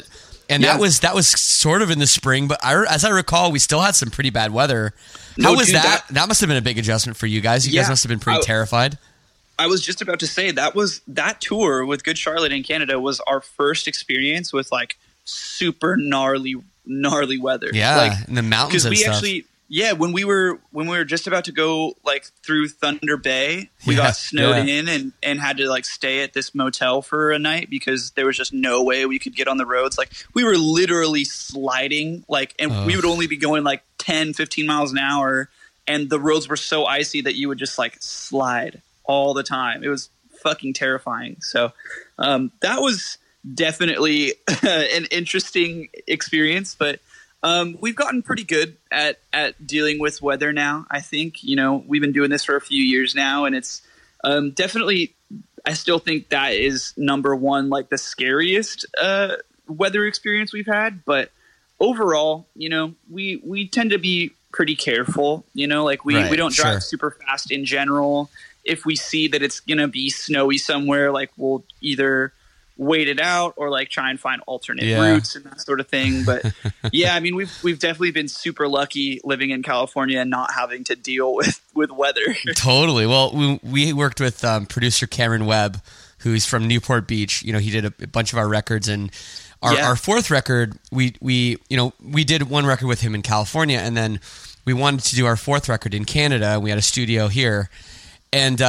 And that was sort of in the spring, but as I recall, we still had some pretty bad weather. How was that? That must have been a big adjustment for you guys. You guys must have been pretty terrified. I was just about to say that tour with Good Charlotte in Canada was our first experience with like super gnarly weather. Yeah, like, in the mountains and stuff. When we were just about to go like through Thunder Bay, we got snowed in and had to like stay at this motel for a night because there was just no way we could get on the roads. Like we were literally sliding and we would only be going like 10, 15 miles an hour. And the roads were so icy that you would just like slide all the time. It was fucking terrifying. So that was definitely an interesting experience, but we've gotten pretty good at dealing with weather now. I think, we've been doing this for a few years now, and it's definitely, I still think that is number one, like the scariest weather experience we've had. But overall, we tend to be pretty careful, we don't drive super fast in general. If we see that it's going to be snowy somewhere, like we'll either wait it out or like try and find alternate routes and that sort of thing. But yeah, I mean, we've definitely been super lucky living in California and not having to deal with weather. Totally. Well, we worked with producer Cameron Webb, who's from Newport Beach. He did a bunch of our records, and our fourth record, we did one record with him in California, and then we wanted to do our fourth record in Canada. We had a studio here, and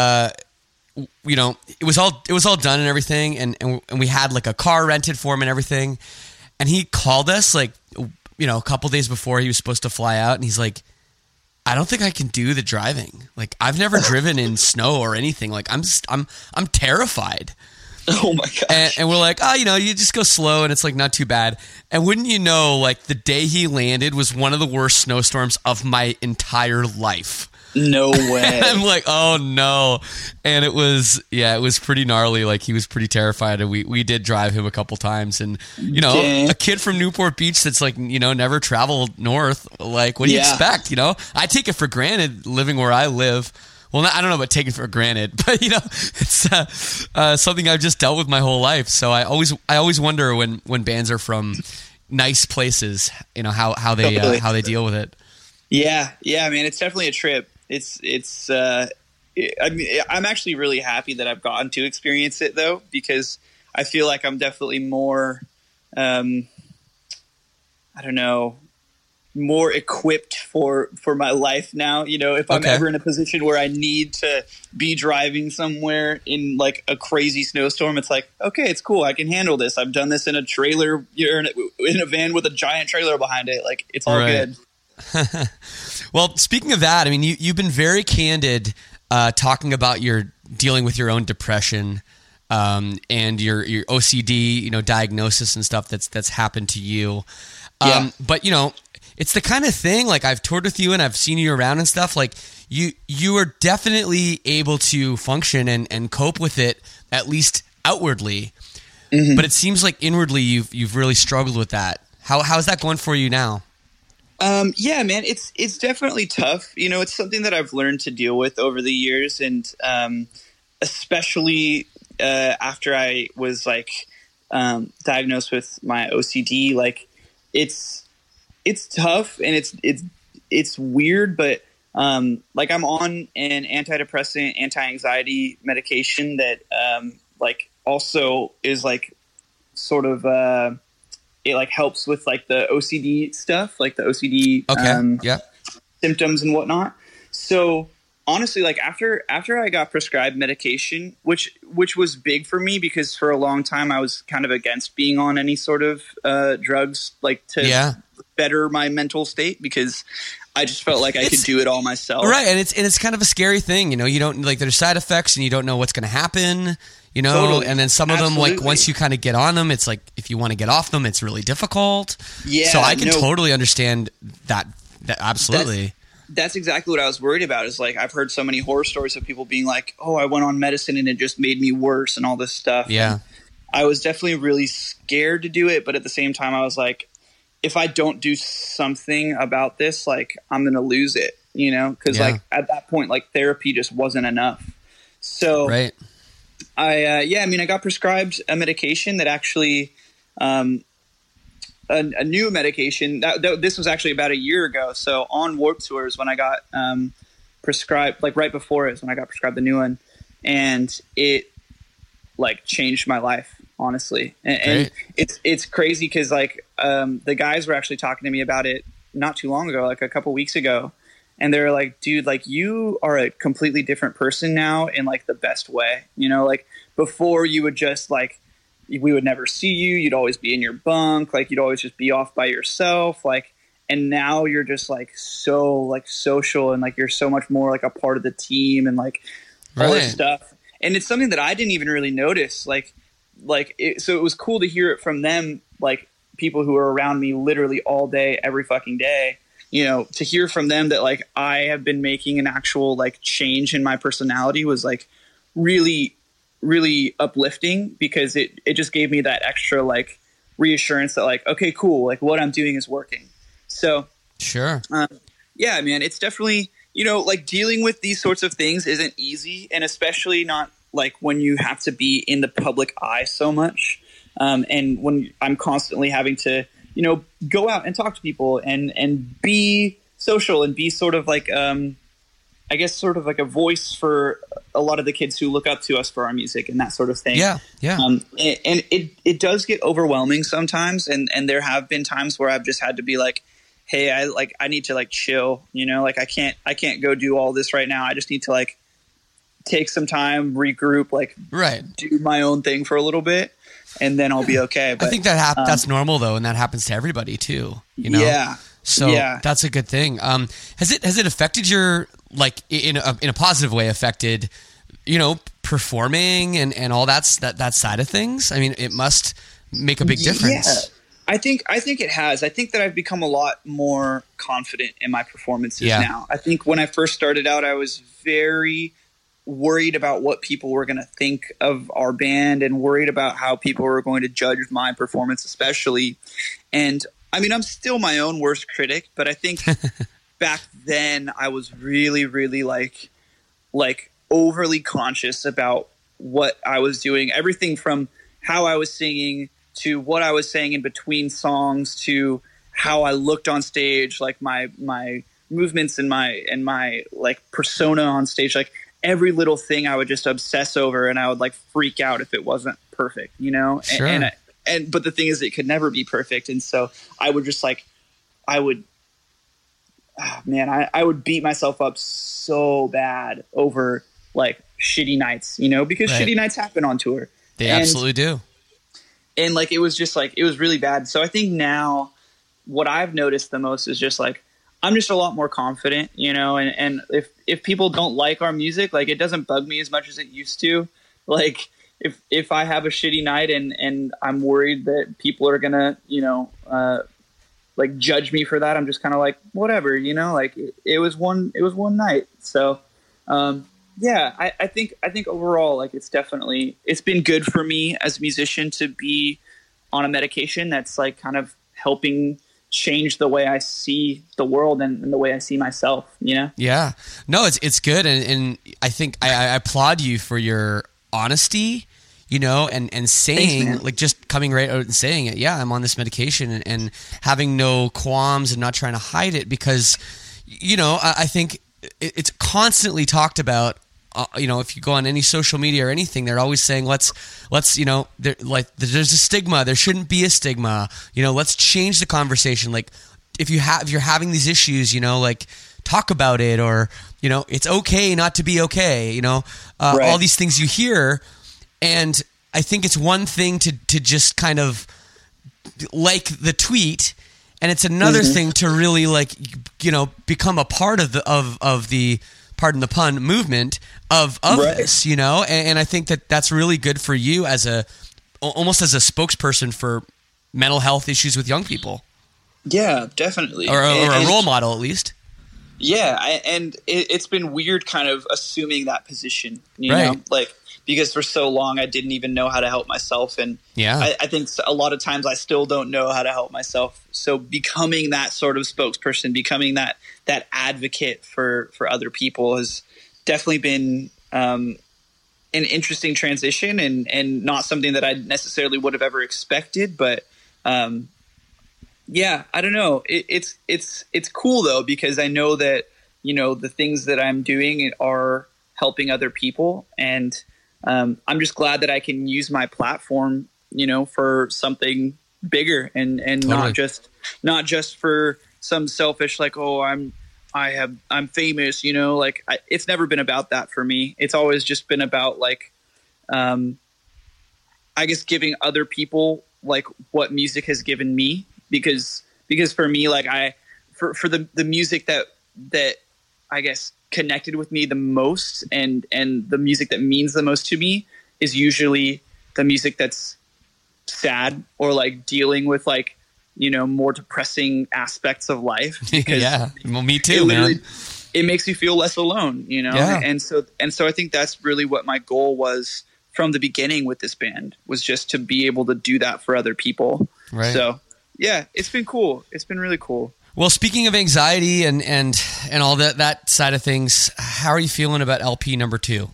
it was all done and everything, and we had like a car rented for him and everything. And he called us like a couple days before he was supposed to fly out, and he's like, I don't think I can do the driving. Like I've never driven in snow or anything. Like I'm terrified. Oh my gosh. And we're like, you just go slow and it's like not too bad. And wouldn't you know, like the day he landed was one of the worst snowstorms of my entire life. No way. I'm like, oh no. And it was pretty gnarly. Like he was pretty terrified, and we did drive him a couple times. And a kid from Newport Beach that's like, never traveled north, like what do you expect? I take it for granted living where I live. Well, I don't know about taking it for granted, but it's something I've just dealt with my whole life. So I always wonder when bands are from nice places, how they deal with it. Yeah, man, it's definitely a trip. I'm actually really happy that I've gotten to experience it though, because I feel like I'm definitely more, more equipped for my life now. If I'm ever in a position where I need to be driving somewhere in like a crazy snowstorm, it's like, okay, it's cool. I can handle this. I've done this in a trailer, in a van with a giant trailer behind it. Like it's all good. Well, speaking of that, I mean, you've been very candid talking about your dealing with your own depression and your OCD, diagnosis and stuff that's happened to you. But it's the kind of thing, like I've toured with you and I've seen you around and stuff. Like you are definitely able to function and cope with it, at least outwardly. Mm-hmm. But it seems like inwardly you've really struggled with that. How's that going for you now? Yeah, man, it's definitely tough. It's something that I've learned to deal with over the years. And, especially, after I was like, diagnosed with my OCD, like it's tough and it's weird, but, like I'm on an antidepressant, anti-anxiety medication that, like also is like sort of, it like helps with like the OCD stuff, like the OCD symptoms and whatnot. So honestly, like after I got prescribed medication, which was big for me because for a long time I was kind of against being on any sort of drugs, like to better my mental state, because I just felt like I could do it all myself. Right, and it's kind of a scary thing, you don't like there's side effects and you don't know what's going to happen. Totally. And then some of them, like once you kind of get on them, it's like if you want to get off them, it's really difficult. Yeah, so I can totally understand that absolutely. That's exactly what I was worried about. Is like I've heard so many horror stories of people being like, "Oh, I went on medicine and it just made me worse," and all this stuff. Yeah, and I was definitely really scared to do it, but at the same time, I was like, if I don't do something about this, like I'm gonna lose it, because like at that point, like therapy just wasn't enough. So right. I got prescribed a medication that actually a new medication. This was actually about a year ago. So on Warped Tours when I got prescribed, like right before it was when I got prescribed the new one, and it like changed my life, honestly. And it's crazy because like the guys were actually talking to me about it not too long ago, like a couple weeks ago, and they were like, dude, like you are a completely different person now in like the best way, you know, like before you would just like, we would never see you. You'd always be in your bunk. Like you'd always just be off by yourself. Like, and now you're just like so like social and like you're so much more like a part of the team and like all this stuff. And it's something that I didn't even really notice. So it was cool to hear it from them, like people who are around me literally all day, every fucking day, you know, to hear from them that like I have been making an actual like change in my personality was like really, really uplifting, because it just gave me that extra like reassurance that like, okay, cool. Like what I'm doing is working. So sure. Yeah, man, it's definitely, you know, like dealing with these sorts of things isn't easy, and especially not like when you have to be in the public eye so much. And when I'm constantly having to, you know, go out and talk to people and be social and be sort of like, I guess sort of like a voice for a lot of the kids who look up to us for our music and that sort of thing. Yeah. Yeah. And it does get overwhelming sometimes. And there have been times where I've just had to be like, hey, I need to like chill, you know, like I can't go do all this right now. I just need to like take some time, regroup, like do my own thing for a little bit, and then I'll be okay. But I think that's normal though. And that happens to everybody too, you know? Yeah. So that's a good thing. Has it affected your, like in a positive way, affected, you know, performing and all that side of things? I mean, it must make a big difference. Yeah. I think it has. I think that I've become a lot more confident in my performances now. I think when I first started out, I was very worried about what people were going to think of our band and worried about how people were going to judge my performance, especially. And I mean, I'm still my own worst critic, but I think back then I was really, really like overly conscious about what I was doing. Everything from how I was singing to what I was saying in between songs to how I looked on stage, like my movements and my like persona on stage, like every little thing I would just obsess over, and I would like freak out if it wasn't perfect, you know? Sure. But the thing is, it could never be perfect. And so I would just like, I would beat myself up so bad over like shitty nights, you know, because shitty nights happen on tour. They absolutely do. And like, it was just like, it was really bad. So I think now what I've noticed the most is just like, I'm just a lot more confident, you know, and if people don't like our music, like it doesn't bug me as much as it used to. Like if I have a shitty night and I'm worried that people are going to, you know, like judge me for that, I'm just kind of like, whatever, you know, like it was one night. So, yeah, I think overall, like it's been good for me as a musician to be on a medication that's like kind of helping change the way I see the world and the way I see myself, you know? Yeah. No, it's good. And I think I applaud you for your honesty, you know, and saying, Thanks, like just coming right out and saying it. Yeah, I'm on this medication and having no qualms and not trying to hide it, because, you know, I think it's constantly talked about. You know, if you go on any social media or anything, they're always saying, let's, you know, there's a stigma. There shouldn't be a stigma. You know, let's change the conversation. Like if you're having these issues, you know, like talk about it, or, you know, it's okay not to be okay. You know, all these things you hear. And I think it's one thing to just kind of like the tweet, and it's another thing to really like, you know, become a part of the pardon the pun, movement of this, you know? And I think that's really good for you as almost as a spokesperson for mental health issues with young people. Yeah, definitely. Or a role model, at least. Yeah, and it's been weird kind of assuming that position, you know? Like, because for so long I didn't even know how to help myself. And I think a lot of times I still don't know how to help myself. So becoming that sort of spokesperson, becoming that advocate for other people has definitely been an interesting transition and not something that I necessarily would have ever expected. But Yeah, I don't know. It's cool though, because I know that, you know, the things that I'm doing are helping other people, and I'm just glad that I can use my platform, you know, for something bigger and Totally. not just for some selfish, like, oh, I'm famous, you know, like it's never been about that for me. It's always just been about like, I guess giving other people like what music has given me, because for me, like for the music that I guess connected with me the most, and the music that means the most to me is usually the music that's sad or like dealing with like, you know, more depressing aspects of life. Because Yeah. Well, me too, man. it makes you feel less alone, you know? Yeah. And so I think that's really what my goal was from the beginning with this band, was just to be able to do that for other people. Right. So yeah, it's been cool. It's been really cool. Well, speaking of anxiety and all that side of things, how are you feeling about LP number 2?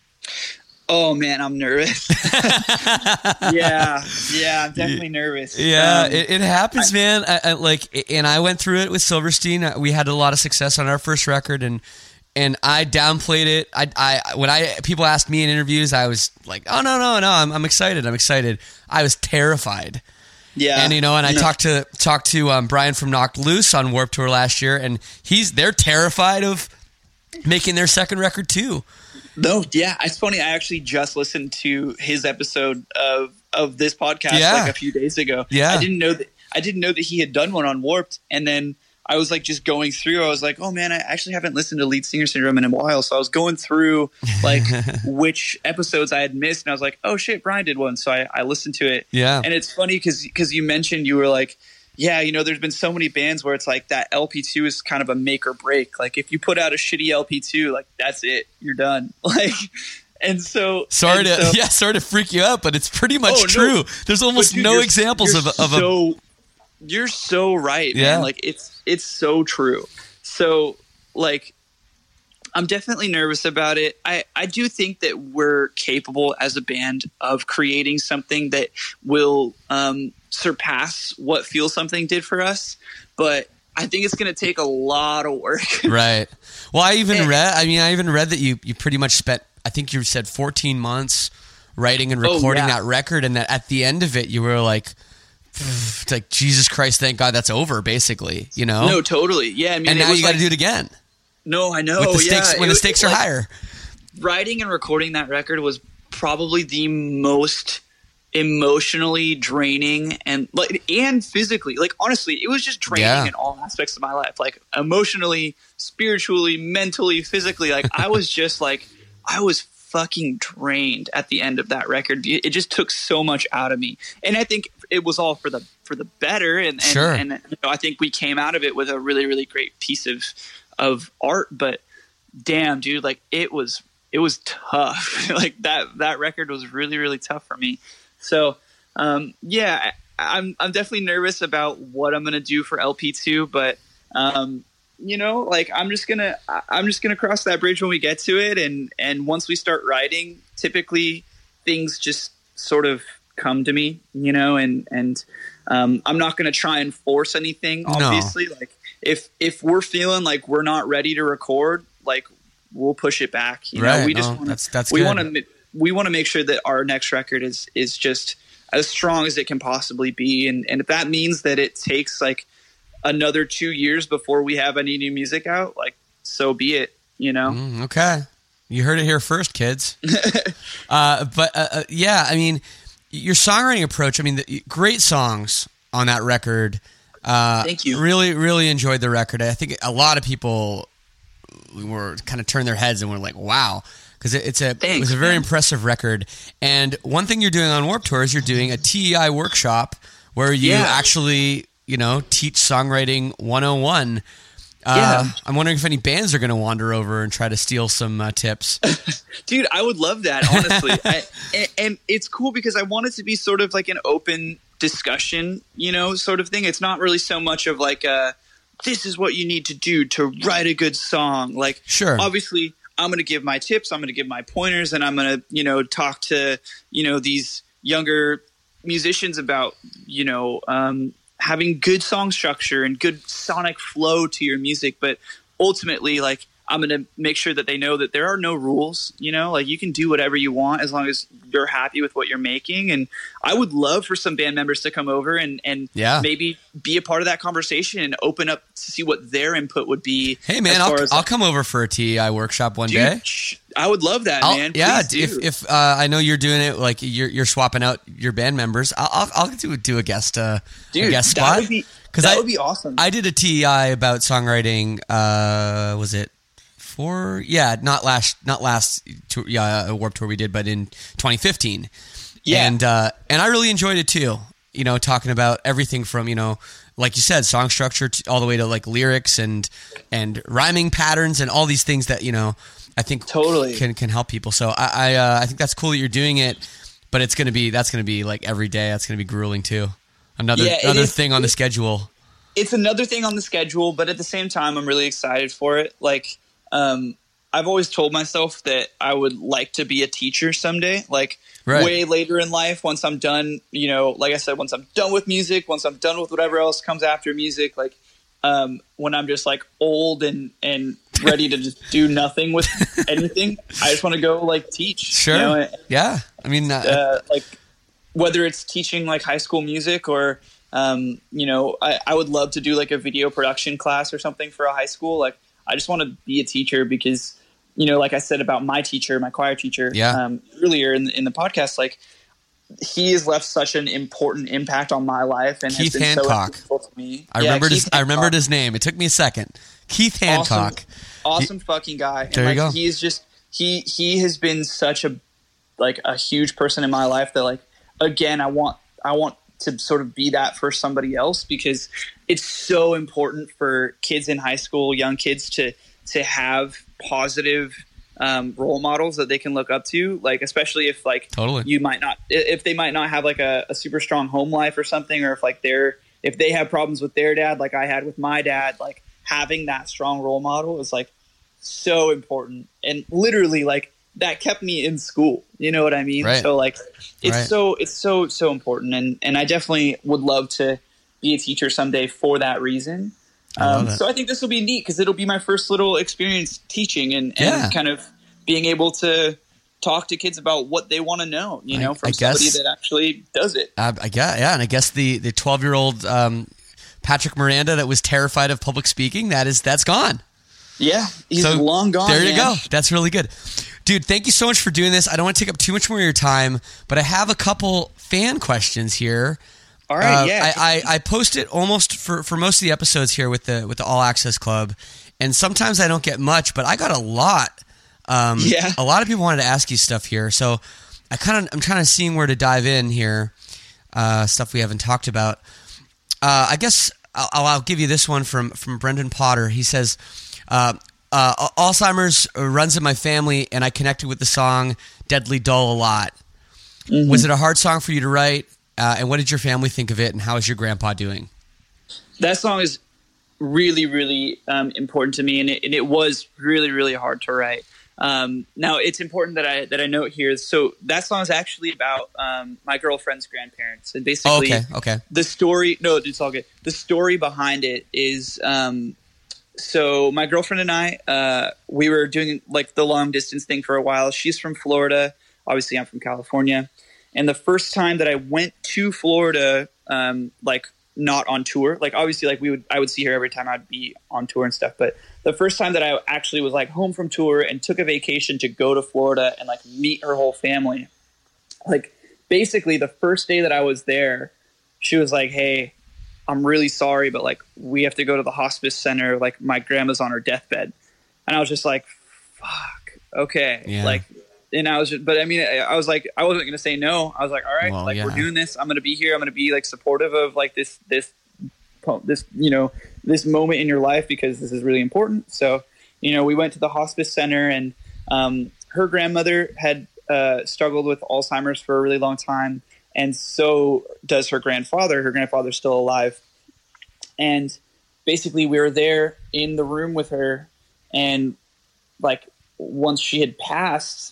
Oh man, I'm nervous. yeah, I'm definitely nervous. Yeah, it happens, man. I went through it with Silverstein. We had a lot of success on our first record, and I downplayed it. When people asked me in interviews, I was like, oh no, I'm excited. I was terrified. Yeah, and I talked to Brian from Knocked Loose on Warped Tour last year, and they're terrified of making their second record too. No, yeah, it's funny. I actually just listened to his episode of this podcast like a few days ago. Yeah, I didn't know that he had done one on Warped, and then I was like just going through. I was like, oh man, I actually haven't listened to Lead Singer Syndrome in a while. So I was going through like which episodes I had missed, and I was like, oh shit, Brian did one. So I listened to it. Yeah, and it's funny because you mentioned, you were like, yeah, you know, there's been so many bands where it's like that LP2 is kind of a make or break. Like if you put out a shitty LP2, like that's it, you're done. Like, and so sorry to freak you out, but it's pretty much true. No. There's almost no examples You're so right, man. Yeah. Like it's so true. So like, I'm definitely nervous about it. I do think that we're capable as a band of creating something that will surpass what Feel Something did for us, but I think it's going to take a lot of work. Right. Well, I even read that you pretty much spent, I think you said 14 months writing and recording that record, and that at the end of it you were like Jesus Christ, thank God that's over, basically, you know? No, totally. Yeah, I mean, and now you got to do it again. No, I know. When the stakes are higher. Writing and recording that record was probably the most emotionally draining and physically. Like honestly, it was just draining in all aspects of my life. Like emotionally, spiritually, mentally, physically. Like I was just like, I was fucking drained at the end of that record. It just took so much out of me. And I think it was all for the better. And sure. And you know, I think we came out of it with a really, really great piece of art, but damn, dude, like it was tough. Like that record was really, really tough for me. So, yeah, I'm definitely nervous about what I'm going to do for LP2, but, you know, like I'm just going to cross that bridge when we get to it. And once we start writing, typically things just sort of come to me, you know, and I'm not going to try and force anything, obviously. No. Like if we're feeling like we're not ready to record, like we'll push it back. You know, we just we want to make sure that our next record is just as strong as it can possibly be. And if that means that it takes like another 2 years before we have any new music out, like so be it, you know? Okay. You heard it here first, kids. But yeah, I mean, your songwriting approach, I mean, great songs on that record. Thank you. Really, really enjoyed the record. I think a lot of people were kind of turned their heads and were like, wow. Because it was a very impressive record. And one thing you're doing on Warped Tour is you're doing a TEI workshop where you actually, you know, teach songwriting 101. I'm wondering if any bands are going to wander over and try to steal some tips. Dude, I would love that, honestly. And it's cool because I want it to be sort of like an open discussion, you know, sort of thing. It's not really so much of like this is what you need to do to write a good song. Like, sure, obviously, I'm going to give my tips, I'm going to give my pointers, and I'm going to, you know, talk to, you know, these younger musicians about, you know, having good song structure and good sonic flow to your music. But ultimately, like, I'm going to make sure that they know that there are no rules, you know, like you can do whatever you want as long as you're happy with what you're making. And I would love for some band members to come over and maybe be a part of that conversation and open up to see what their input would be. Hey man, I'll come over for a TEI workshop one day. I would love that, man. Yeah. If I know you're doing it, like you're swapping out your band members, I'll do a guest, a guest spot. That would be awesome. I did a TEI about songwriting. Was it? Not last tour, Warped Tour we did, but in 2015. Yeah. And I really enjoyed it too. You know, talking about everything from, you know, like you said, song structure all the way to like lyrics and rhyming patterns and all these things that, you know, I think totally can help people. So I think that's cool that you're doing it, but that's going to be like every day. That's going to be grueling too. Another thing on the schedule. It's another thing on the schedule, but at the same time, I'm really excited for it. Like, I've always told myself that I would like to be a teacher someday, like way later in life, once I'm done, you know, like I said, once I'm done with music, once I'm done with whatever else comes after music, like, when I'm just like old and ready to just do nothing with anything, I just want to go like teach. Sure. You know? Yeah. I mean, like whether it's teaching like high school music or, you know, I would love to do like a video production class or something for a high school. Like, I just want to be a teacher because, you know, like I said about my teacher, my choir teacher, earlier in the podcast, like he has left such an important impact on my life and Keith has been Hancock. so helpful to me. I remembered his name. It took me a second. Keith Hancock. Awesome fucking guy. And there you go. He is just he has been such a huge person in my life that, like, again, I want to sort of be that for somebody else, because it's so important for kids in high school, young kids to have positive role models that they can look up to, like, especially if like if they might not have like a super strong home life or something, or if they have problems with their dad, like I had with my dad, like having that strong role model is like so important. And literally, like, that kept me in school. You know what I mean? Right. So like, it's so important. And I definitely would love to be a teacher someday for that reason. So I think this will be neat because it'll be my first little experience teaching and kind of being able to talk to kids about what they want to know, you know, from somebody that actually does it. And I guess the 12-year-old Patrick Miranda that was terrified of public speaking, that's gone. Yeah, he's long gone. There you go. That's really good. Dude, thank you so much for doing this. I don't want to take up too much more of your time, but I have a couple fan questions here. All right, I post it almost for most of the episodes here with the All Access Club, and sometimes I don't get much, but I got a lot. A lot of people wanted to ask you stuff here, so I'm kind of seeing where to dive in here. Stuff we haven't talked about. I guess I'll give you this one from Brendan Potter. He says, Alzheimer's runs in my family, and I connected with the song Deadly Dull a lot. Mm-hmm. Was it a hard song for you to write? And what did your family think of it, and how is your grandpa doing? That song is really, really important to me, and it was really, really hard to write. Now, it's important that I note here. So that song is actually about my girlfriend's grandparents, and basically, the story. No, it's all good. The story behind it is, so my girlfriend and I, we were doing like the long distance thing for a while. She's from Florida. Obviously, I'm from California. And the first time that I went to Florida, like not on tour, like obviously like I would see her every time I'd be on tour and stuff. But the first time that I actually was like home from tour and took a vacation to go to Florida and like meet her whole family, like basically the first day that I was there, she was like, "Hey, I'm really sorry, but like we have to go to the hospice center. Like my grandma's on her deathbed." And I was just like, "Fuck, okay." Yeah. Like, and I was just, but I mean, I was like, I wasn't going to say no. I was like, all right, we're doing this. I'm going to be here. I'm going to be like supportive of like this, you know, this moment in your life because this is really important. So, you know, we went to the hospice center, and her grandmother had struggled with Alzheimer's for a really long time. And so does her grandfather. Her grandfather's still alive. And basically we were there in the room with her, and like, once she had passed,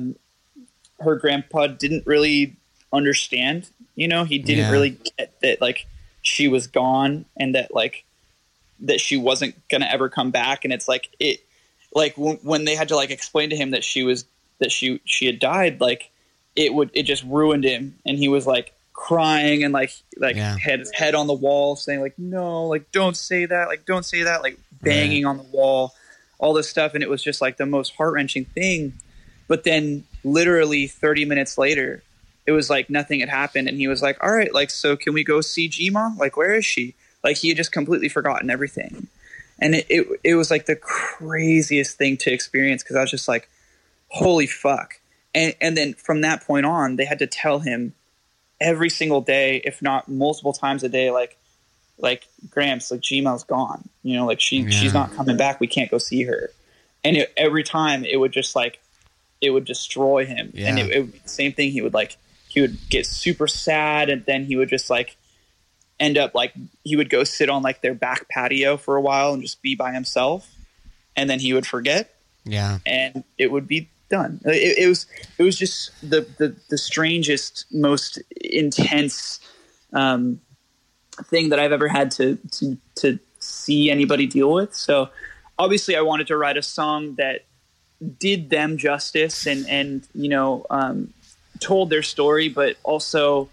her grandpa didn't really understand, you know, he didn't really get that, like, she was gone and that like that she wasn't going to ever come back. And it's like it like when they had to like explain to him that she had died, like it just ruined him, and he was like crying and like had his head on the wall saying like, no, like don't say that, like banging on the wall, all this stuff. And it was just like the most heart-wrenching thing. But then literally 30 minutes later, it was like nothing had happened. And he was like, all right, like, so can we go see Jima? Like, where is she? Like, he had just completely forgotten everything. And it was like the craziest thing to experience, because I was just like, holy fuck. And then from that point on, they had to tell him every single day, if not multiple times a day, like Gramps, like Jima's gone, you know, like she's not coming back. We can't go see her. And every time it would just like, it would destroy him. Yeah. And it would be the same thing. He would get super sad, and then he would just like end up like, he would go sit on like their back patio for a while and just be by himself. And then he would forget. Yeah. And it would be done. It was just the strangest, most intense thing that I've ever had to see anybody deal with. So obviously I wanted to write a song that did them justice and you know, told their story, but also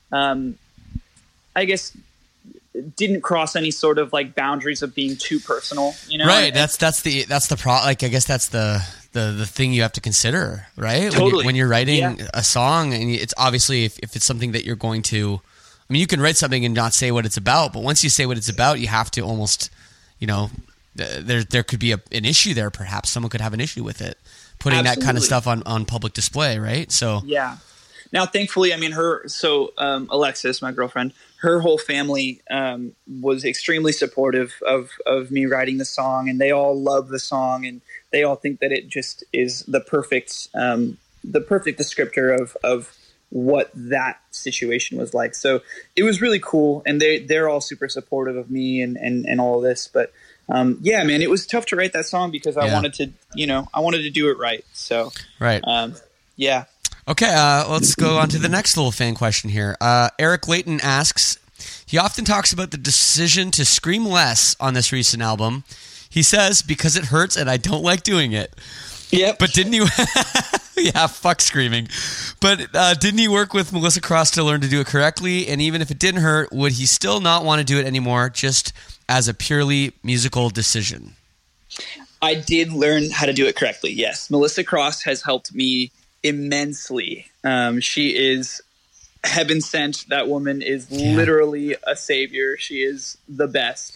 I guess didn't cross any sort of like boundaries of being too personal, you know? Right. That's the like, I guess that's the thing you have to consider, right? Totally. When you're writing a song, and it's obviously if it's something that you're going to, I mean, you can write something and not say what it's about, but once you say what it's about, you have to almost, you know, there could be an issue there. Perhaps someone could have an issue with it, putting that kind of stuff on public display, right? So yeah. Now, thankfully, I mean, Alexis, my girlfriend, her whole family was extremely supportive of me writing the song, and they all love the song, and they all think that it just is the perfect descriptor of what that situation was like. So it was really cool, and they're all super supportive of me and all of this. But yeah, man, it was tough to write that song because I wanted to do it right. So right, yeah. Okay, let's go on to the next little fan question here. Eric Layton asks, he often talks about the decision to scream less on this recent album. He says, because it hurts and I don't like doing it. Yep. But didn't you... yeah, fuck screaming. But didn't he work with Melissa Cross to learn to do it correctly? And even if it didn't hurt, would he still not want to do it anymore, just as a purely musical decision? I did learn how to do it correctly, yes. Melissa Cross has helped me immensely. She is heaven sent. That woman is literally a savior. She is the best.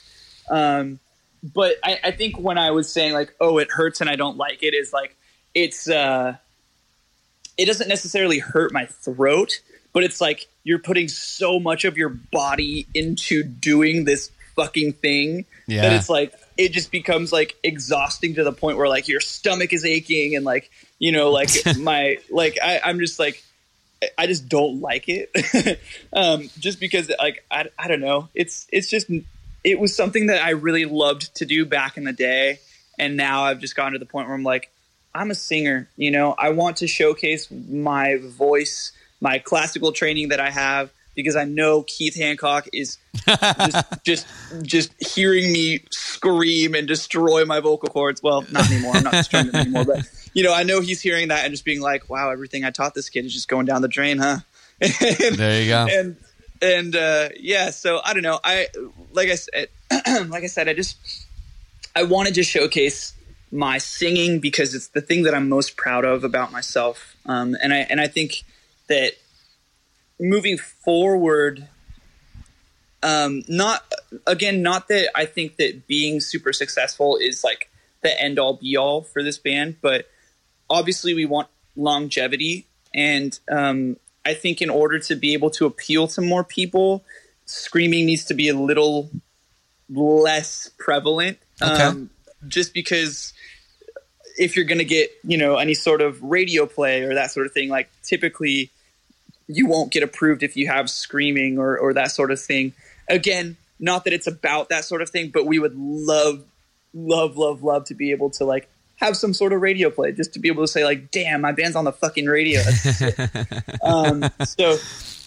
But I think when I was saying like, oh, it hurts and I don't like it, is like, it doesn't necessarily hurt my throat, but it's like you're putting so much of your body into doing this fucking thing that it's like, it just becomes like exhausting to the point where like your stomach is aching and like, you know, like I'm just like, I just don't like it. Just because like, I don't know. It's just, it was something that I really loved to do back in the day. And now I've just gotten to the point where I'm like, I'm a singer, you know, I want to showcase my voice, my classical training that I have, because I know Keith Hancock is just hearing me scream and destroy my vocal cords. Well, not anymore. I'm not destroying them anymore, but you know, I know he's hearing that and just being like, wow, everything I taught this kid is just going down the drain, huh? There you go. And yeah, so I don't know. Like I said, I wanted to showcase my singing because it's the thing that I'm most proud of about myself. And I think that moving forward, not that I think that being super successful is like the end all be all for this band, but obviously we want longevity. And I think in order to be able to appeal to more people, screaming needs to be a little less prevalent. Okay. Just because if you're going to get, you know, any sort of radio play or that sort of thing, like typically you won't get approved if you have screaming or that sort of thing. Again, not that it's about that sort of thing, but we would love to be able to like have some sort of radio play, just to be able to say like, damn, my band's on the fucking radio. So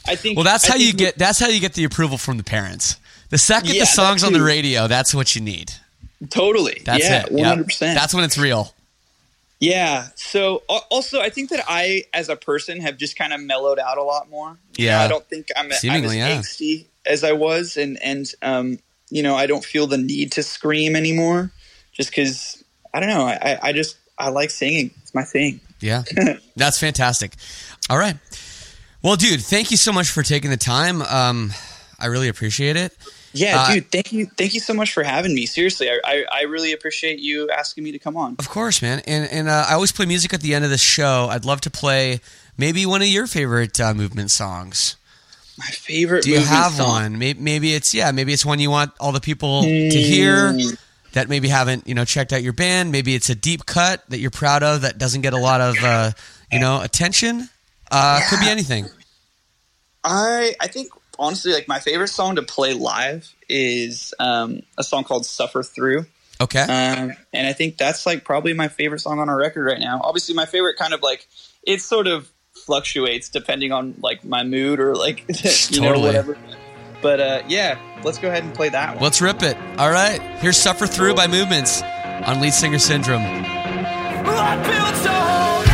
I think. Well, that's I how think you get. That's how you get the approval from the parents. The second Yeah, the song's that on the too. radio, that's what you need. Totally. That's yeah, it. Yep. 100%. That's when it's real. Yeah. So also, I think that I, as a person, have just kind of mellowed out a lot more. You Yeah. know, I don't think I'm as Seemingly, yeah. angsty as I was, and you know, I don't feel the need to scream anymore, just because I don't know. I like singing. It's my thing. Yeah, that's fantastic. All right. Well, dude, thank you so much for taking the time. I really appreciate it. Yeah, dude. Thank you so much for having me. Seriously, I really appreciate you asking me to come on. Of course, man. And I always play music at the end of the show. I'd love to play maybe one of your favorite movement songs. My favorite. Do you movement have song. one? Maybe it's one you want all the people to hear that maybe haven't checked out your band. Maybe it's a deep cut that you're proud of that doesn't get a lot of attention. Could be anything. I think honestly, like my favorite song to play live is a song called "Suffer Through." Okay. And I think that's like probably my favorite song on our record right now. Obviously, my favorite kind of like it sort of fluctuates depending on like my mood or like Totally. whatever. But yeah, let's go ahead and play that one. Let's rip it. All right. Here's "Suffer Through" by Movements on Lead Singer Syndrome. Well, I built a home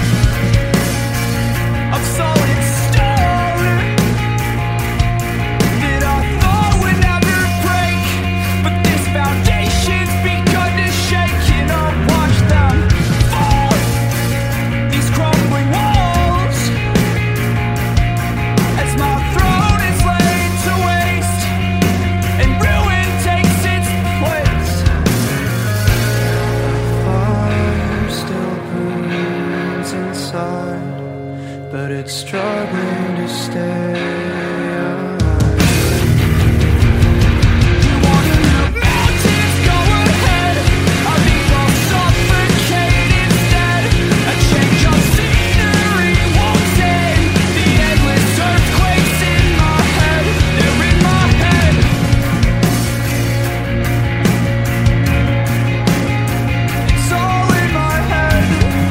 of solid stone that I thought would never break, but this foundation's begun to shake, and I watch them fall, these crumbling walls, as my throne is laid to waste, and ruin takes its place. Fire still burns inside, but it's struggling to stay alive. You wanna move mountains, go ahead. I think I'll suffocate instead. A change of scenery won't end. The endless earthquakes in my head, they're in my head. It's all in my head.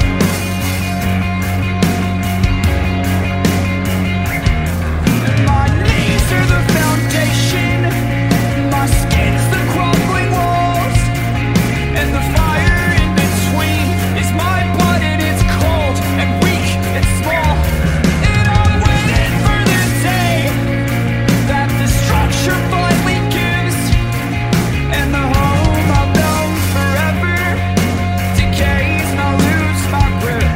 My knees are the foundation, my skin's the crumbling walls, and the fire in between is my blood, and it's cold and weak and small. And I'm waiting for the day that the structure finally gives, and the home I've known forever decays, and I lose my grip.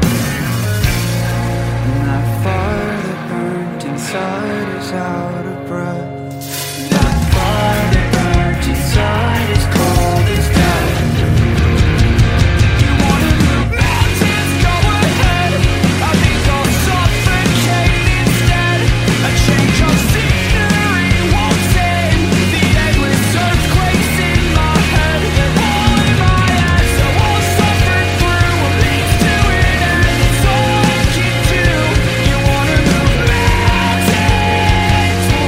And that fire that burned inside is out of breath. That fire that burned inside is cold as death. You wanna move mountains, go ahead. I think I'll suffocate instead. A change of scenery won't end. The endless earthquakes in my head, they're all in my head. So I'll suffer through a means to an end. It's all I can do. You wanna move mountains,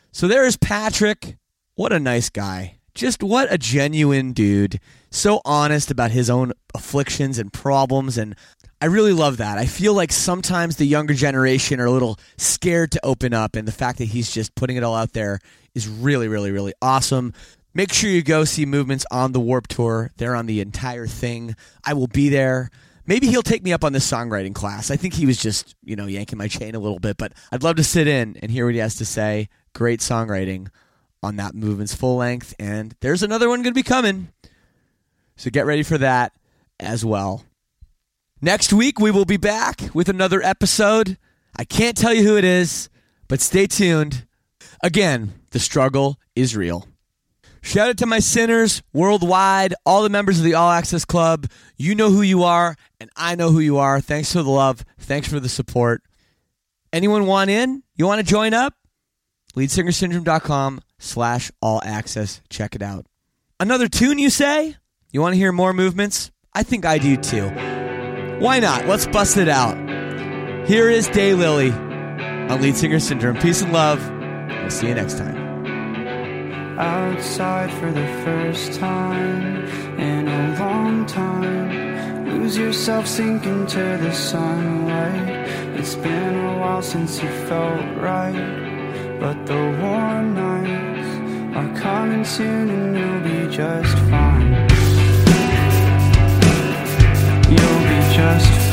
So there is Patrick. What a nice guy. Just what a genuine dude. So honest about his own afflictions and problems, and I really love that. I feel like sometimes the younger generation are a little scared to open up, and the fact that he's just putting it all out there is really, really, really awesome. Make sure you go see Movements on the Warped Tour. They're on the entire thing. I will be there. Maybe he'll take me up on this songwriting class. I think he was just, yanking my chain a little bit, but I'd love to sit in and hear what he has to say. Great songwriting on that Movements full length, and there's another one going to be coming. So get ready for that as well. Next week, we will be back with another episode. I can't tell you who it is, but stay tuned. Again, the struggle is real. Shout out to my sinners worldwide, all the members of the All Access Club. You know who you are, and I know who you are. Thanks for the love. Thanks for the support. Anyone want in? You want to join up? LeadsingerSyndrome.com/all-access. Check it out. Another tune, you say? You want to hear more Movements? I think I do too. Why not? Let's bust it out. Here is Daylily on Lead Singer Syndrome. Peace and love. We'll see you next time. Outside for the first time in a long time. Lose yourself, sink into the sunlight. It's been a while since you felt right, but the warm nights are coming soon and you'll be just fine. You'll be just fine.